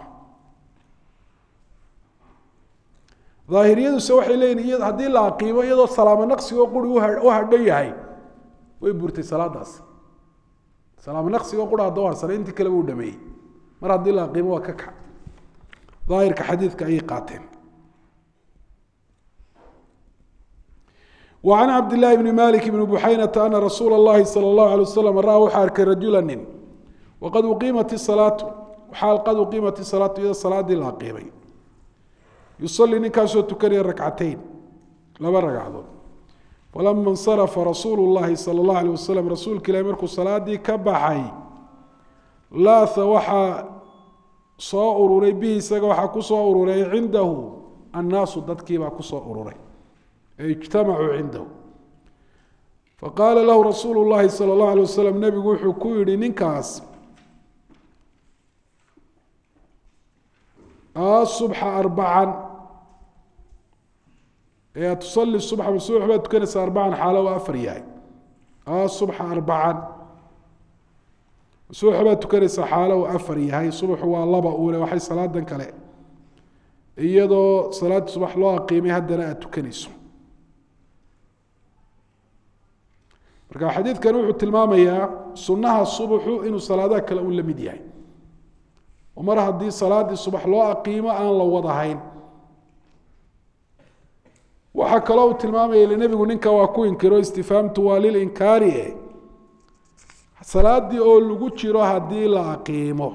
daahiriyaduse waxay leeyihin haddii la aqiimo iyadoo salaamo naqsigoo quri u hadhan yahay way burtay salaadaas salaamo naqsigoo qura hadda harsanay intii kaleba u dhameeyey mar haddii la aqiimo waa ka kac daahirka xadiidka ayay qaateen وعن عبد الله بن مالك بن بحينة أن رسول الله صلى الله عليه وسلم رأى وxaa arkay رaجuلا nin وqad uqiimat الصلاaة xaal qad uqiimat الصلاaةu iyadoo salaadii la aqiimay yuصلي ninkaasoo tukanaya rakcateyn laba ragcadood falama اnsرفa rasuul الlahi salى الlaه عليه waسلم rasuulka ilahi markuu salaadii ka baxay laatha waxaa soo ururay bihi isaga waxaa ku soo ururay cindahu annaasu dadkii baa kusoo ururay ee ijtamacuu cindahu faqaala lahu rasuulu llahi sala allahu alay wasalam nebigu wuxuu ku yidhi ninkaas asubxa arbacan ee tusalli subxa masuux baad tukanaysaa arbacan xaalo waa afar yahay asubxa arbacan masuux baad tukanaysaa xaalo uu afar yahay subaxu waa laba uule waxay salaadan kale iyadoo salaada subax loo aqiimay haddana aad tukanayso marka xadiidkan wuxuu tilmaamayaa sunnaha subaxu inuu salaadaha kale u la mid yahay oo mar haddii salaadii subax loo aqiimo aan la wadahayn waxaa kaloo uu tilmaamaya ile nebigu ninka waa ku inkiro istifaamtu waa lilinkaari salaadii oo lagu jiro haddii la aqiimo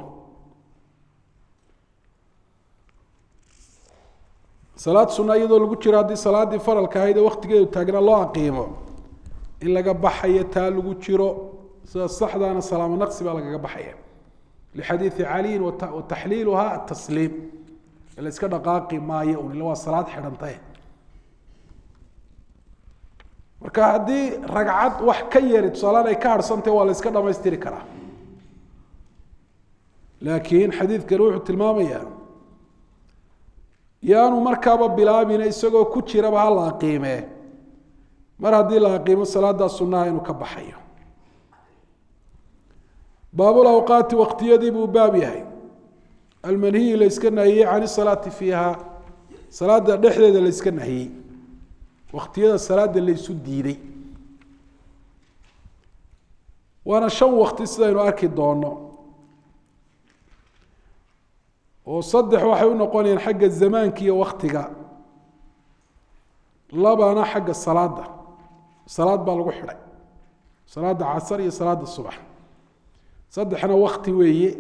salaad sunna iyadoo lagu jiro haddii salaadii faralka ahayd ee waktigeedu taagnaa loo aqiimo in laga baxayo taa lagu jiro sida saxdaana salaamo naqsi baa lagaga baxaya lixadiidi caliyin wataxliiluha atasliim la iska dhaqaaqi maayo un illa waa salaad xidhantay marka haddii ragcad wax ka yari tusaalaan ay ka harhsantahy waa la iska dhamaystiri karaa laakiin xadiidkani wuxuu tilmaamayaa yaanu markaaba bilaabina isagoo ku jiraba ha la aqiimee mar haddii la aqiimo salaadaa sunnaha inuu ka baxayo baabulawqaati waqtiyadii buu baab yahay almanhiyi la yska nahiyey can isalaati fiiha salaada dhexdeeda la yska nahiyey waqtiyada salaada laysu diiday waana 5 waqti sidaynu arki doono oo 3 waxay u noqonayaan xagga zamaanka iyo waqtiga labana xagga salaada salaad baa lagu xidhay salaada casar iyo salaada subax 3na waqti weeye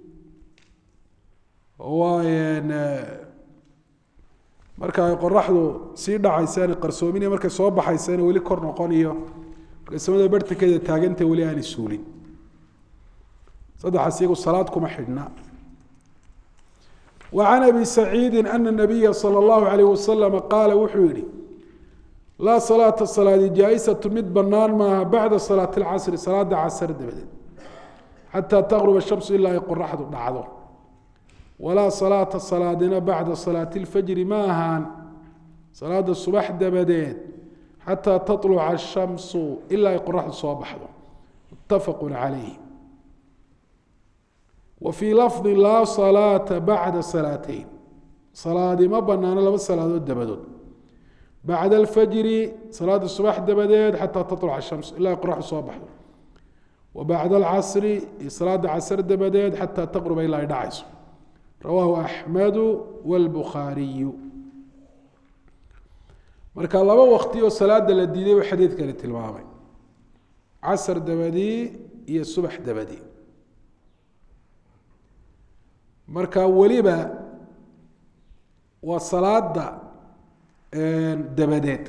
waayeen marka ay qoraxdu sii dhacaysaan qarsoominay markay soo baxaysaan wali kor noqoniyo markay samada bartikeeda taaganta wali aan isuulin 3 iyagu salaad kuma xidhna وعن أبي سعيد أن النبي صلى الله عليه وسلم قال وحوري لا صلاة الصلاة جائزة مد بنان ما بعد صلاة العصر صلاة عصر دبدت حتى تغرب الشمس إلا يقرح بعضه ولا صلاة الصلاة بعد صلاة الفجر ماهان صلاة الصبح دبدت حتى تطلع الشمس إلا يقرح الصباح متفق عليه وفي لفظ لا صلاة بعد صلاتين صلاة ما بنانا لما صلاة الدبدود بعد الفجر صلاة الصباح دبدت حتى تطلع الشمس إلا يقرح الصباح وبعد العصر صلاة عصر دبدت حتى تغرب إلى دعس رواه أحمد والبخاري marka laba waqti oo salaada la diiday oo xadiidka la tilmaamay casr dabadi iyo subax dabadi marka waliba waa salaada dabadeed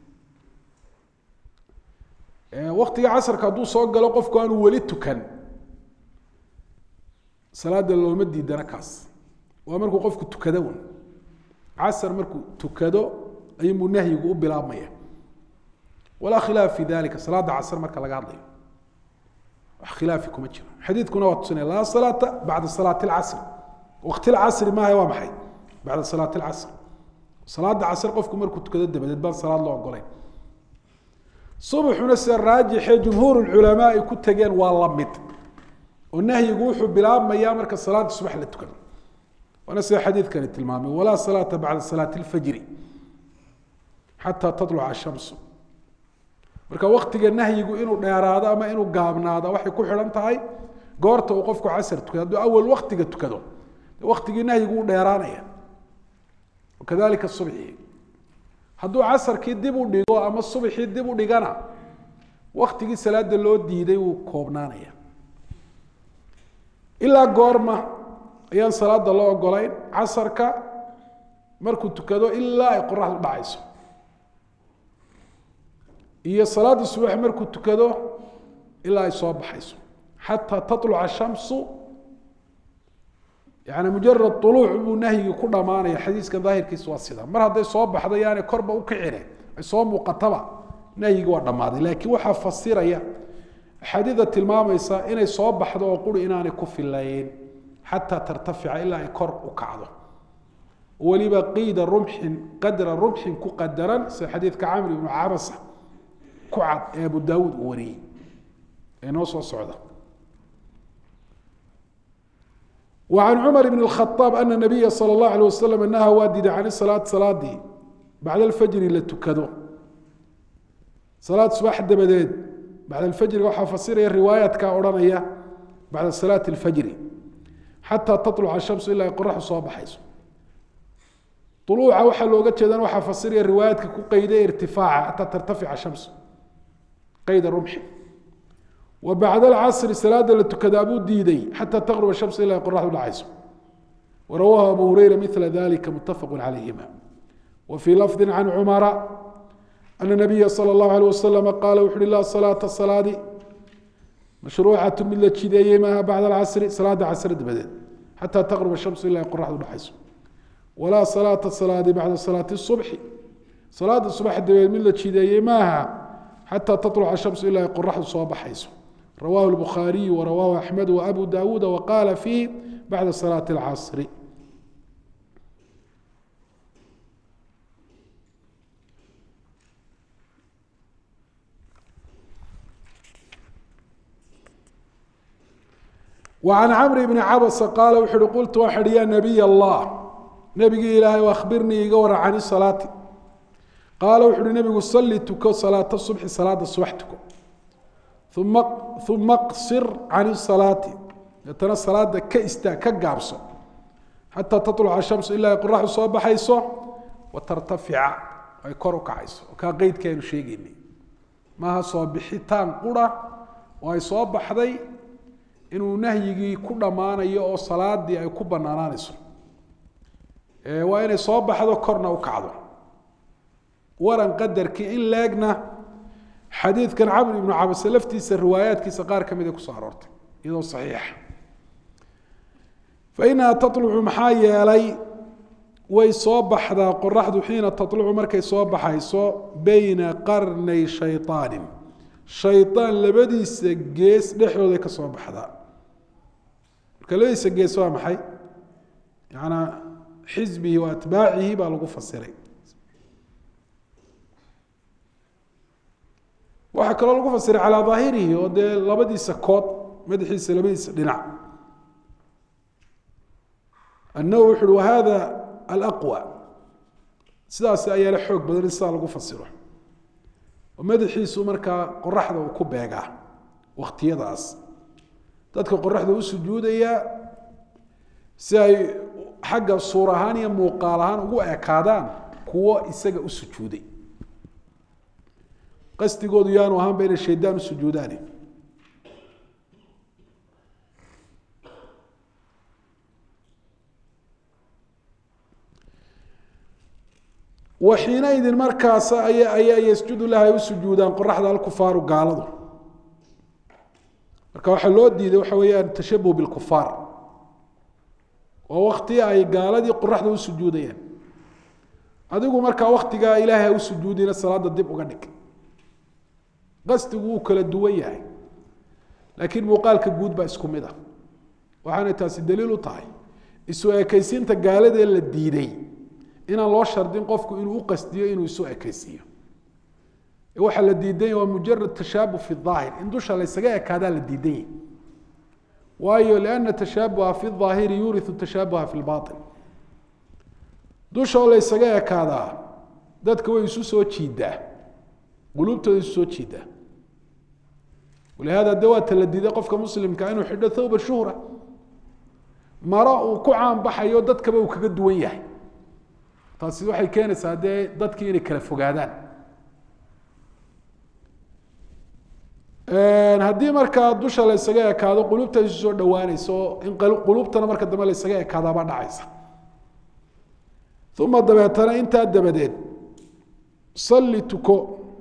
waqtiga casrka hadduu soo galo qofku aanu weli tukan salaada looma diidana kaas waa markuu qofku tukado un casr markuu tukado ayuu nahyigu u bilaabmaya walaa khilaaf fi dalika salaada casr marka laga hadlayo wax khilaafi kuma jiro xadiidkuna waa tusinaya laa salaata bacda salaati alcasr waqti alcasri maaha waa maxay bacda salaati alcasr salaada casr qofku markuu tukado dabadeed baan salaad loo ogolayn subaxuna sida raajixe jumhuur ulculamaa ay ku tageen waa la mid oo nahyigu wuxuu bilaabmayaa marka salaada subax la tukado waana sida xadiidkani tilmaamay walaa salaata bacda salaati alfajri xataa tatluca ashamsu marka waqtiga nahyigu inuu dheeraado ama inuu gaabnaado waxay ku xidhan tahay goorta uu qofku casr tukado hadduu awal waqtiga tukado waqtigii nahyigu u dheeraanaya wakadalika subxi hadduu casarkii dib u dhigo ama subaxii dib u dhigana waqtigii salaada loo diiday wuu koobnaanaya ilaa goorma ayaan salaada loo ogolayn casarka markuu tukado ilaa ay qoraxdu dhacayso iyo salaada subax markuu tukado ilaa ay soo baxayso xataa tatluca shamsu يعني مجرد طلوع نهي كل ما أنا حديث كظاهر كيس واسطة مرة هذا صوب حدا يعني كربة وكعرة صوب مقطبة نهي قوة ماضي لكن وحى فسيرة يا حديثة الماميسة إن صوب حدا وقول إن أنا كف الليل حتى ترتفع إلا يكر وكعده ولبا قيد الرمح قدر الرمح كقدرا حديث كعامر بن عبسة كعب أبو داود وري نوصل الصعودة. وعن عمر بن الخطاب أن النبي صلى الله عليه وسلم أنها وادد عن الصلاة دي بعد الفجر لتكدو صلاة صباح الدبديد بعد الفجر وحا فسير الرواية كأورانية بعد صلاة الفجر حتى تطلع الشمس إلا يقرح صواب حيث طلوع وحا لوقت جدان وحا فسير الرواية كقيدة ارتفاع حتى ترتفع الشمس قيد الرمح. وبعد العصر صلاة لتكدابو ديدي حتى تغرب الشمس إلا يقرح العيس. ورواه أبو هريرة مثل ذلك متفق عليهما. وفي لفظ عن عمر أن النبي صلى الله عليه وسلم قال وحر الله الصلاة مشروعة من الشديمة بعد العصر صلاة عصر بدأ حتى تغرب الشمس إلا يقرح الحيس. ولا صلاة بعد صلاة الصبح صلاة الصبح من الشديمة حتى تطلع الشمس إلا يقرح الصواب حيس. رواه البخاري ورواه أحمد وأبو داود وقال فيه بعد صلاة العصر. وعن عمرو بن عبس قال وحر قلت واحد يا نبي الله نبي إلهي واخبرني يقور عن الصلاة قال وحر النبي صلي تكو صلاة الصبح صلاة الصبح تكو ثم اقصر عن الصلاة يتنا الصلاة كإستا كقابصة حتى تطلع الشمس إلا يقرح الصواب حيث وترتفع أي كورك عيسو وكاقيد كانوا شيقيني ما صوبحيتان قرى وأي صواب حدي inuu nahyigii ku dhamaanayo oo salaadii ay ku banaanayso waa inay soo baxdo korna u kacdo waran qadarkii in laagna xadiidkan Amr ibn Abbas laftiisa riwaayaadkiisa qaar kamid ah ku soo aroortay iyadoo saxiix fa ina tatlu'u maxaa yeelay way soo baxdaa qoraxdu xiina tatlu'u markay soo baxayso bayna qarnay shaytaan shaytaan labadiisa gees dhexdooda ka soo baxdaa كليس جيسوا محي يعني حزبه وأتباعه بالغوا فسرين وحكى له فسر على ظاهره ودي لبدي سكوت مدحيس لبدي دنع النوح وهذا الأقوى سداس أي لحوق بدل الصال لغوا فسره ومدحيس مركا قرحه وكبيغا واختياداس dadka qorraxda u sujuudaya si ay xagga suur ahaan iyo muuqaal ahaan ugu ekaadaan kuwa isaga u sujuuday qasdigoodu yaanu ahaan bayna shaydaan u sujuudaan وحينئذ مركز أي يسجد لها يسجودان قرحة الكفار قالوا marka waxa loo diiday waxa weeyaan tashabuh bil kufaar oo waqti ay gaaladii quraxda u sujuudayeen adigu marka waqtiga ilaahay u sujuudina salaada dib uga dhig qasdigu uu kala duwan yahay laakiin muuqaalka guud baa isku mid ah waxaana taasi daliil u tahay isu ekaysiinta gaalada la diiday inaan loo shardin qofku inuu u qasdiyo inuu isu ekaysiyo waxa la diiday waa mujarrad tashabuh fi dhahir in dusha la isaga ekaada la diiday waayo laana tashabuha fi dhahir yurithu tashabuha fi batin dusha la isaga ekaada dadka way isu soo jiidaa qulubtooda isu soo jiidaa ولهذا دوات الذي قفك مسلم كانه حدث ثوب الشهره mara uu ku caan baxayo dadkaba uu kaga duwan yahay taasi waxay keenaysaa dadkii inay kala fogaadaan haddii markaa dusha la isaga ekaado qulubta isu soo dhawaanayso in qulubtana marka dambe la isaga ekaada ba dhacaysa ثم dabeetana intaa dabadeed صلي tuko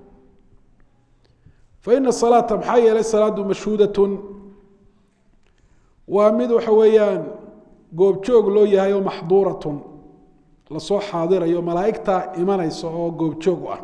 فإن الصلاة maxaa yeelay salaadu mashhuudatun waa mid waxa weeyaan goobjoog loo yahay oo maxduuratun lasoo xaadirayo malaa'igta imanaysa oo goobjoog ah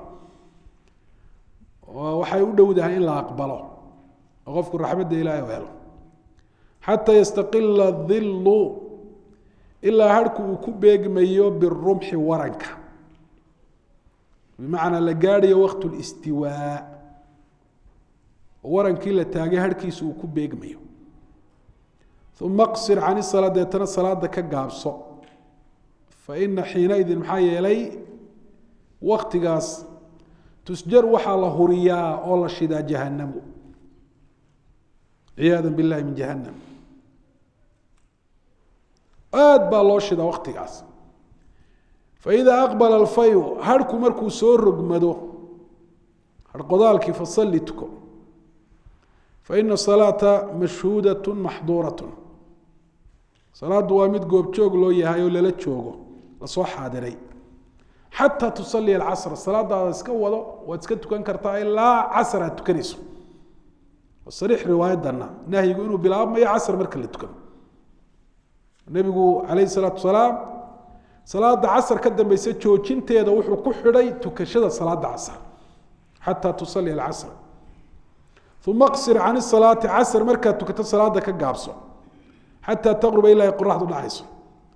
waxay u dhowdahay in la aqbalo oo qofku raxmadda ilaahay u helo xataa yastaqila dhilu ilaa harku uu ku beegmayo birumxi waranka bimacnaa la gaadhayo waqtu listiwaa warankii la taagay harkiisa uu ku beegmayo uma qsir can isala deetana salaada ka gaabso faina xiinaidin maxaa yeelay waktigaas tusjar waxaa la huriyaa oo la shidaa jahanamu ciyaada billahi min jahanam aada baa loo shidaa waktigaas faidaa aqbala alfayu harhku markuu soo rogmado harqodaalkii fasalli tuko faina salaata mashhuudat maxduurat salaadu waa mid goobjoog loo yahay oo lala joogo lasoo xaadiray xataa tusalliya alcasra salaadaada iska wado waad iska tukan kartaa ilaa casr aad tukanayso sariix riwaayadana nahyigu inuu bilaabmayo casr marka la tukano nebigu calayhi salaatu wasalaam salaada casr ka dambeysa joojinteeda wuxuu ku xidhay tukashada salaada casr xataa tusalliya alcasr uma qsir can isalaati casr markaad tukato salaada ka gaabso xataa taqruba ilaa ay qoraxdu dhacayso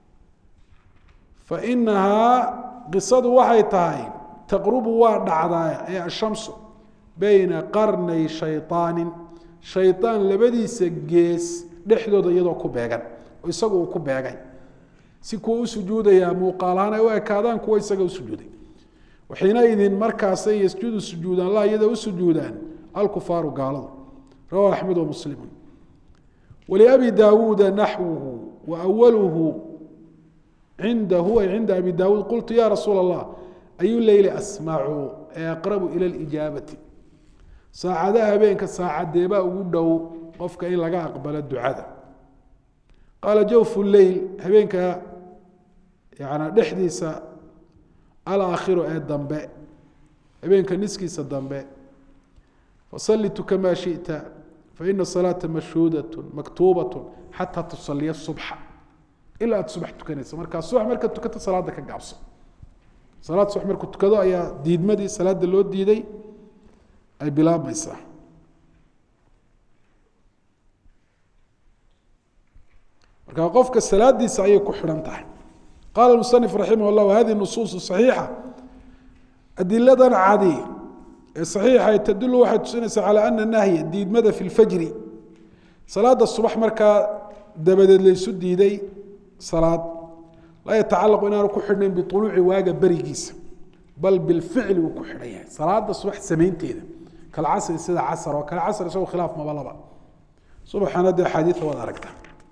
fainahaa qisadu waxay tahay taqrubu waa dhacdaa ee ashamsu bayna qarnay shayطaanin shayطaan labadiisa gees dhexdooda iyadoo ku beegan oo isagu uu ku beegay si kuwa u sujuudayaa muuqaalahaan ay u ekaadaan kuwa isaga u sujuuday waxiinaidin markaasay yasjudu sujuudaan la iyadoo u sujuudaan alkufaaru gaaladu rawahu axmed wamuslimu waliabi daawuuda naxwuhu waawaluhu cindahu ay cinda abi daawuud qultu ya rasuula allah ayu leyli asmacu ee aqrabu ila lijaabati saacadaha habeenka saacadeebaa ugu dhow qofka in laga aqbalo ducada qaala jawfu leyl habeenka yani dhexdiisa alaakhiru ee dambe habeenka niskiisa dambe fasalli tukamaa shita faina salaata mashhuudat maktuubat xataa tusaliya subxa ilaa aad subax tukanaysa markaa subax markaad tukato salaada ka gaabso salaad subax markuu tukado ayaa diidmadii salaada loo diiday ay bilaabmaysaa markaa qofka salaadiisa ayay ku xidhan tahay qaala musanif raximah llah wahadihi nusuusu saxiixa adiladan cadi ee saxiixa tadulu waxay tusinaysaa calaa ana nahya diidmada fi lfajri salaada subax markaa dabadeed laysu diiday salaad laa yatacalaqu inaanu ku xidhnayn biuluuci waaga berigiisa bal bilficli uu ku xidhan yahay salaada subax samaynteeda kalcasri sida casr oo kale casr isagoo khilaaf maba laba subaxana dee axaadiida waad aragta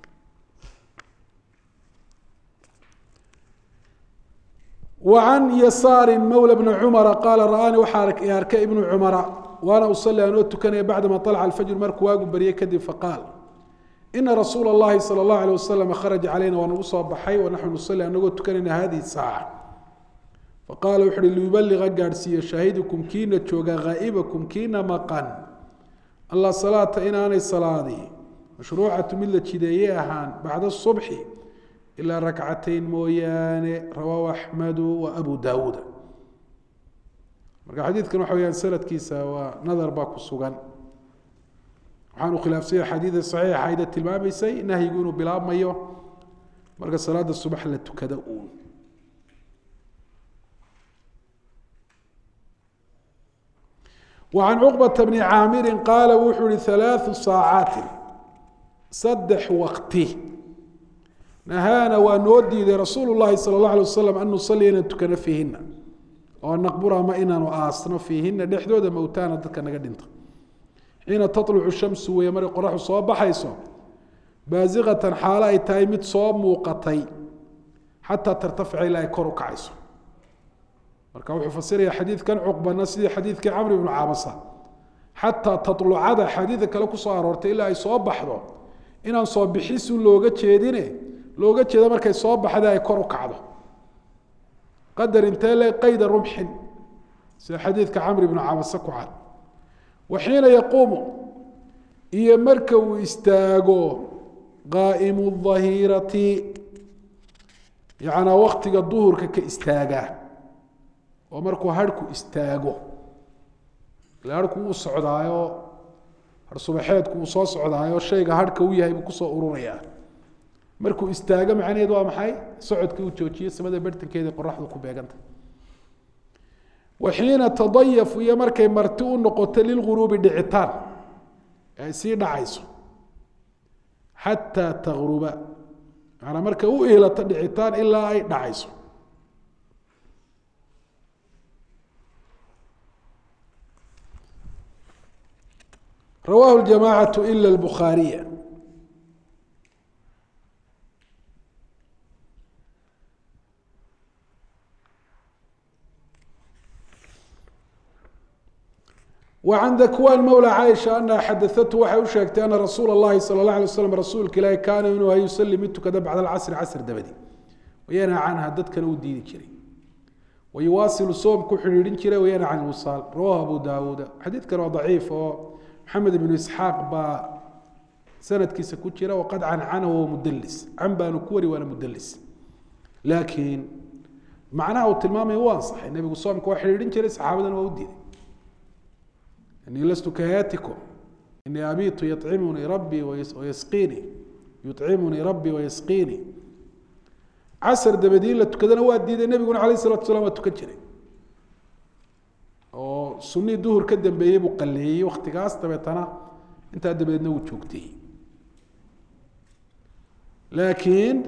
وعن يسار مولى بن عمر قال رآني waxaa arkay ابن عمر وأنا أصلي anoo tukanaya بعدما طلع الفجر markuu waagu baryay kadib فقاal إن رsuuل اللhi صلى الله عليه وسلم خرج عليna waa nagu soo baxay ونحن نصلي anagoo tukanayna hذiه الساaعة فqاala wuxu uhi ليبلغa gaadhsiiyo شhاahidكم kiina jooga غاaئبكم kiina maqan alla صلاaةa inaanay salaadi مashروucaة mid la jideeye ahaan baعda الصبح ilaa rakcatayn mooyaane rawaahu axmedu wa abu daawuuda marka xadiidkan waxa weyaan sanadkiisa waa nadar baa ku sugan waxaanu khilaafsanya xadiida saxiixa ayda tilmaamaysay nahyigu inuu bilaabmayo marka salaada subax la tukado uun وعن cقبة بن caamiri qaala wuxuu hi ثaلaaثu saacaati saddex waqti nahaana waa noo diiday rasuul الlahi salى الlaه عليه waslم an nuصaliya inaan tukano fiihina oo naqbura ama inaanu aasno fiihina dhexdooda mowtaana dadka naga dhinta xiina taطlucu shamsu weeye markay qoraxu soo baxayso baasiqatan xaalo ay tahay mid soo muuqatay xataa tartafica ilaa ay kor u kacayso marka wuxuu fasiraya xadiidkan cuqbana sidii xadiidkii camr ibnu caabasa xataa talucada xadiida kale kusoo aroortay ilaa ay soo baxdo inaan soo bixisu looga jeedine looga jeedo markay soo baxda ay kor u kacdo qadar intee le qayda rumxin sida xadiidka camr ibnu caabase ku cad waxiina yaquumu iyo marka uu istaago qaa'imu dahirati yacnaa waktiga duhurka ka istaagaa oo markuu harhku istaago ila harhku uu socdaayo har subaxeedku uu soo socdaayo shayga harhka u yahay buu kusoo ururayaa markuu istaago macnaheedu waa maxay socodkii uu joojiyo samada bartankeeda qoraxdu ku beeganta waxiina tadayafu iyo markay marti u noqoto lilguruubi dhicitaan ay sii dhacayso xataa tagruba maanaa markay u iilato dhicitaan ilaa ay dhacayso rawaahu ljamaacatu ila albukhaariya وعن ذكوان مولى عائشة أنها حدثته waxay u sheegtay أن رasuuل الlahi صلى الله عليه وسلم rasuulka ilaahi kaana inuu yusalli mid tukada bacda الcasri casr dabadi wayanha canha dadkana u diidi jiray wayuwaasilu soom ku xidhiidhin jiray wayanha can الwisaal rawahu abu daawuuda xadiidkan waa ضaciif oo maxamed ibnu isxaaq baa sanadkiisa ku jira waqad cancana wa mudalis can baanu ku wari waana mudalis laakiin macnaha uu tilmaamaya u ansaxay nebigu soomka waa xidhiidhin jiray saxaabadana waa u diiday إني لست كهاتكم إني أبيت يطعمني ربي ويسقيني يطعمني ربي ويسقيني عسر دبدين لتكدنا وادي النبي عليه الصلاة والسلام وتكجري أو سني دهور كدم بيبو قلي وقت قاس تبعتنا أنت دبدنا وتشوكتي لكن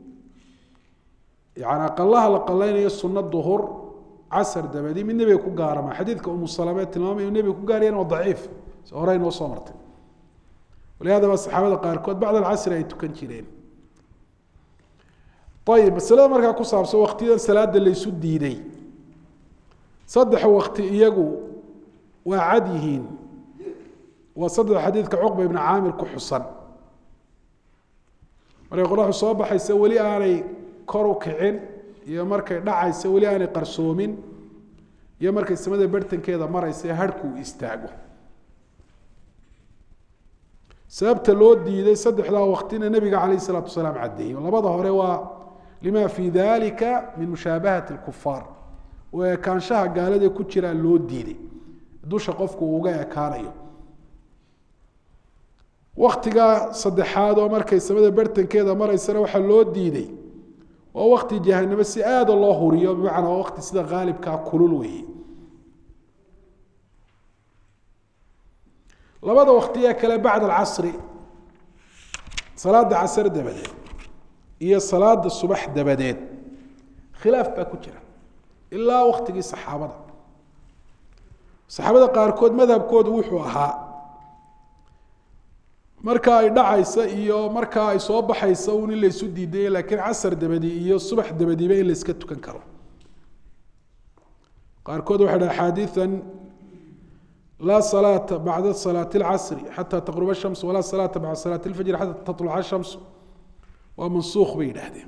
يعني قالها لقلين السنة الظهر casr dabadi mid nebiga ku gaarama xadiidka umu salame tilmaamay inuu nebiga ku gaarayana waa daciif hore inoo soo martay walihaadaba saxaabada qaarkood bacd alcasri ay tukan jireen ayib masalada markaa ku saabsan waktiyadan salaada laysu diiday saddex wakti iyagu waa cad yihiin waa saddex xadiidka cuqba ibni caamir ku xusan markay qoraxdu soo baxaysa weli aanay kor u kicin iyo markay dhacaysa weli aanay qarsoomin iyo markay samada bartankeeda maraysa ee harhku uu istaago sababta loo diiday saddexdaa waqtina nebiga calayh salaatu wasalaam caddeeyey labada hore waa lima fii dalika min mushaabahati lkufaar oo ekaanshaha gaalada ku jiraa loo diiday dusha qofku uu uga ekaanayo waktiga saddexaad oo markay samada bartankeeda maraysana waxaa loo diiday waa wakti jahanamo si aada loo huriyo bimacnaa waa wakti sida haalibkaa kulul weeye labada waktiya kale bacda alcasri salaada casr dabadeed iyo salaada subax dabadeed khilaaf baa ku jira ilaa waktigii saxaabada qaarkood madhabkoodu wuxuu ahaa marka ay dhacaysa iyo marka ay soo baxaysa un in laysu diiday laakiin casr dabadii iyo subax dabadiiba in la iska tukan karo qaarkood waxay dhaha xaadiian laa salaata bacda salaati اlcasri xataa taqruba الshams walaa salaata bacda salaati اlfajri xataa taطluca الshams waa mansuukh bay yidhaahdeen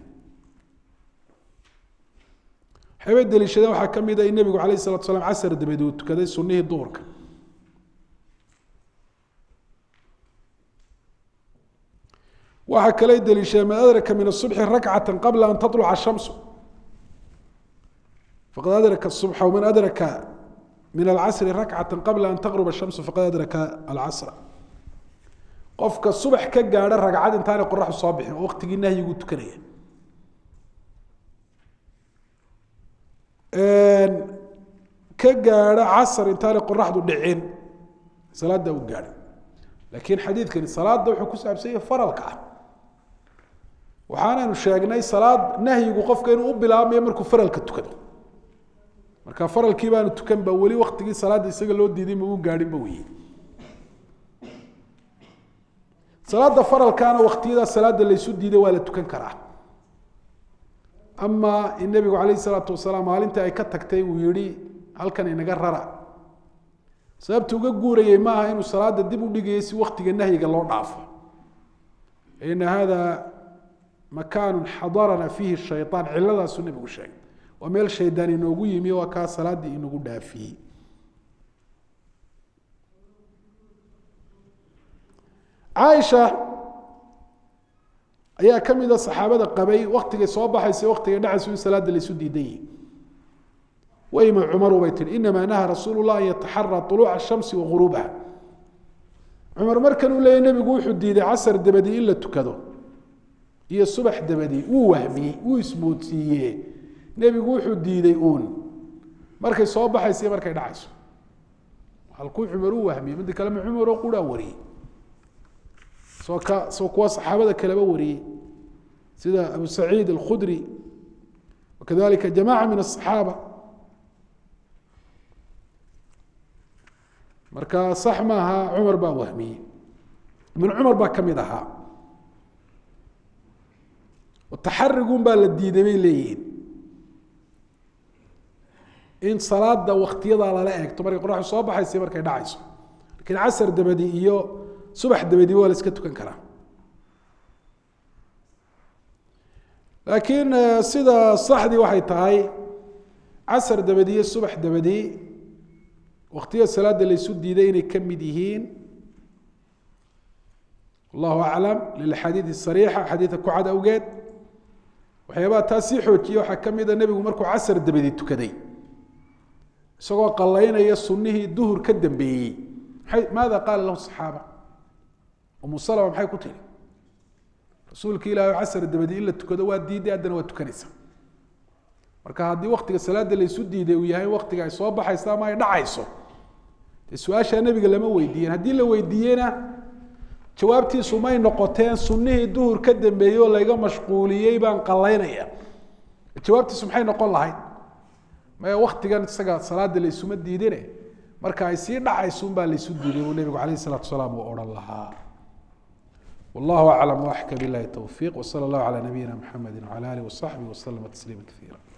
waxaybay daliishadeen waxaa ka mid a in nebigu alayh الsalatu slam casr dabadi uu tukaday sunihii duhurka waxaa kale daliishadeen man adraka min الصubxi rakcata qabla an taطluca الshamsu faqad adraka الصubxa wman adraka min alcasri rakcata qabla an taqruba الshamsu faqad adraka alcasra qofka subax ka gaadha ragcad intaanay qoraxdu soo bixin oo waqtigii nahyiguu tukanaya ka gaadha casr intaanay qoraxdu dhicin salaada u gaadhay laakiin xadiidkani salaada wuxuu ku saabsan yahay faralka ah waxaanaynu sheegnay salaad nahyigu qofka inuu u bilaabmayo markuu faralka tukado marka faralkii baanu tukan ba weli waktigii salaada isaga loo diiday ma uu gaadhinba weye salaada faralkaana waktiyada salaada laysu diiday waa la tukan karaa ama in nebigu calayh salaatu wasalaam maalintii ay ka tagtay uu yihi halkan inaga rara sababta uga guurayay maaha inuu salaada dib u dhigayay si waktiga nahyiga loo dhaafo ina hada makaanu xadarana fiihi shayaan ciladaasuu nebigu sheegay waa meel shaydaan inoogu yimi waa kaa salaadii inagu dhaafiyey caaisha ayaa ka mid ah saxaabada qabay waqtiga soo baxaysa waqtiga dhacaysa in salaada la isu diidan yahay wayma Umar way tiri inma naha rasuulullah yataharra tulu'a ash-shamsi wa ghurubaha Umar markan uu leeyahay nabigu wuxuu diiday casar dabadii in la tukado iyo subax dabadii uu wahmiyay uu ismoodsiiyay nabigu wuxuu diiday uun markay soo baxaysa markay dhacayso halkuu Umar uu wahmiyay mid kale Umar oo qura wariyay soo kuwa saxaabada kale ba wariyay sida Abu Sa'id al-Khudri وكذلك جماعة من الصحابة marka sax maaha Umar baa wahmiyay min Umar baa kamidaha taxarrugun baa la diiday bay leeyihiin in salaada waqtiyada la eegto markay qoraxdu soo baxayso markay dhacayso laakiin casar dabadi iyo subax dabadi waa la iska tukan karaa laakiin sida saxdi waxay tahay casar dabadi iyo subax dabadi waqtiga salaada la isu diiday inay ka mid yihiin wallahu a'lam lil hadith sariixa hadith ku cad awgeed waxyaabaa taasi xoojiyo waxa kamid ah nabigu markuu casar dabadi tukaday isagoo qalaynaya sunnihii duhur ka dambeeyay maada qaala lahu saxaaba umu salama maxay ku tiri rasuulka ilaahay casar dabadi illa tukado waa diiday adana waa tukanaysa marka hadii waqtiga salaada la isu diiday uu yahay waqtiga ay soo baxaysa ama ay dhacayso su'aasha nabiga lama weydiin hadii la weydiiyena jawaabtiisu may noqoteen sunnihii duhur ka dambeeyay oo laga mashquuliyay baan qalaynaya jawaabtiisu maxay noqon lahayd ma waqtigan isaga salaada la isuma diidine marka ay sii dhacayso baa la isu diiday oo nabigu kaleey salaatu salaam oo oran lahaa والله أعلم وأحكى بالله التوفيق وصلى الله على نبينا محمد وعلى آله وصحبه وسلم تسليما كثيرا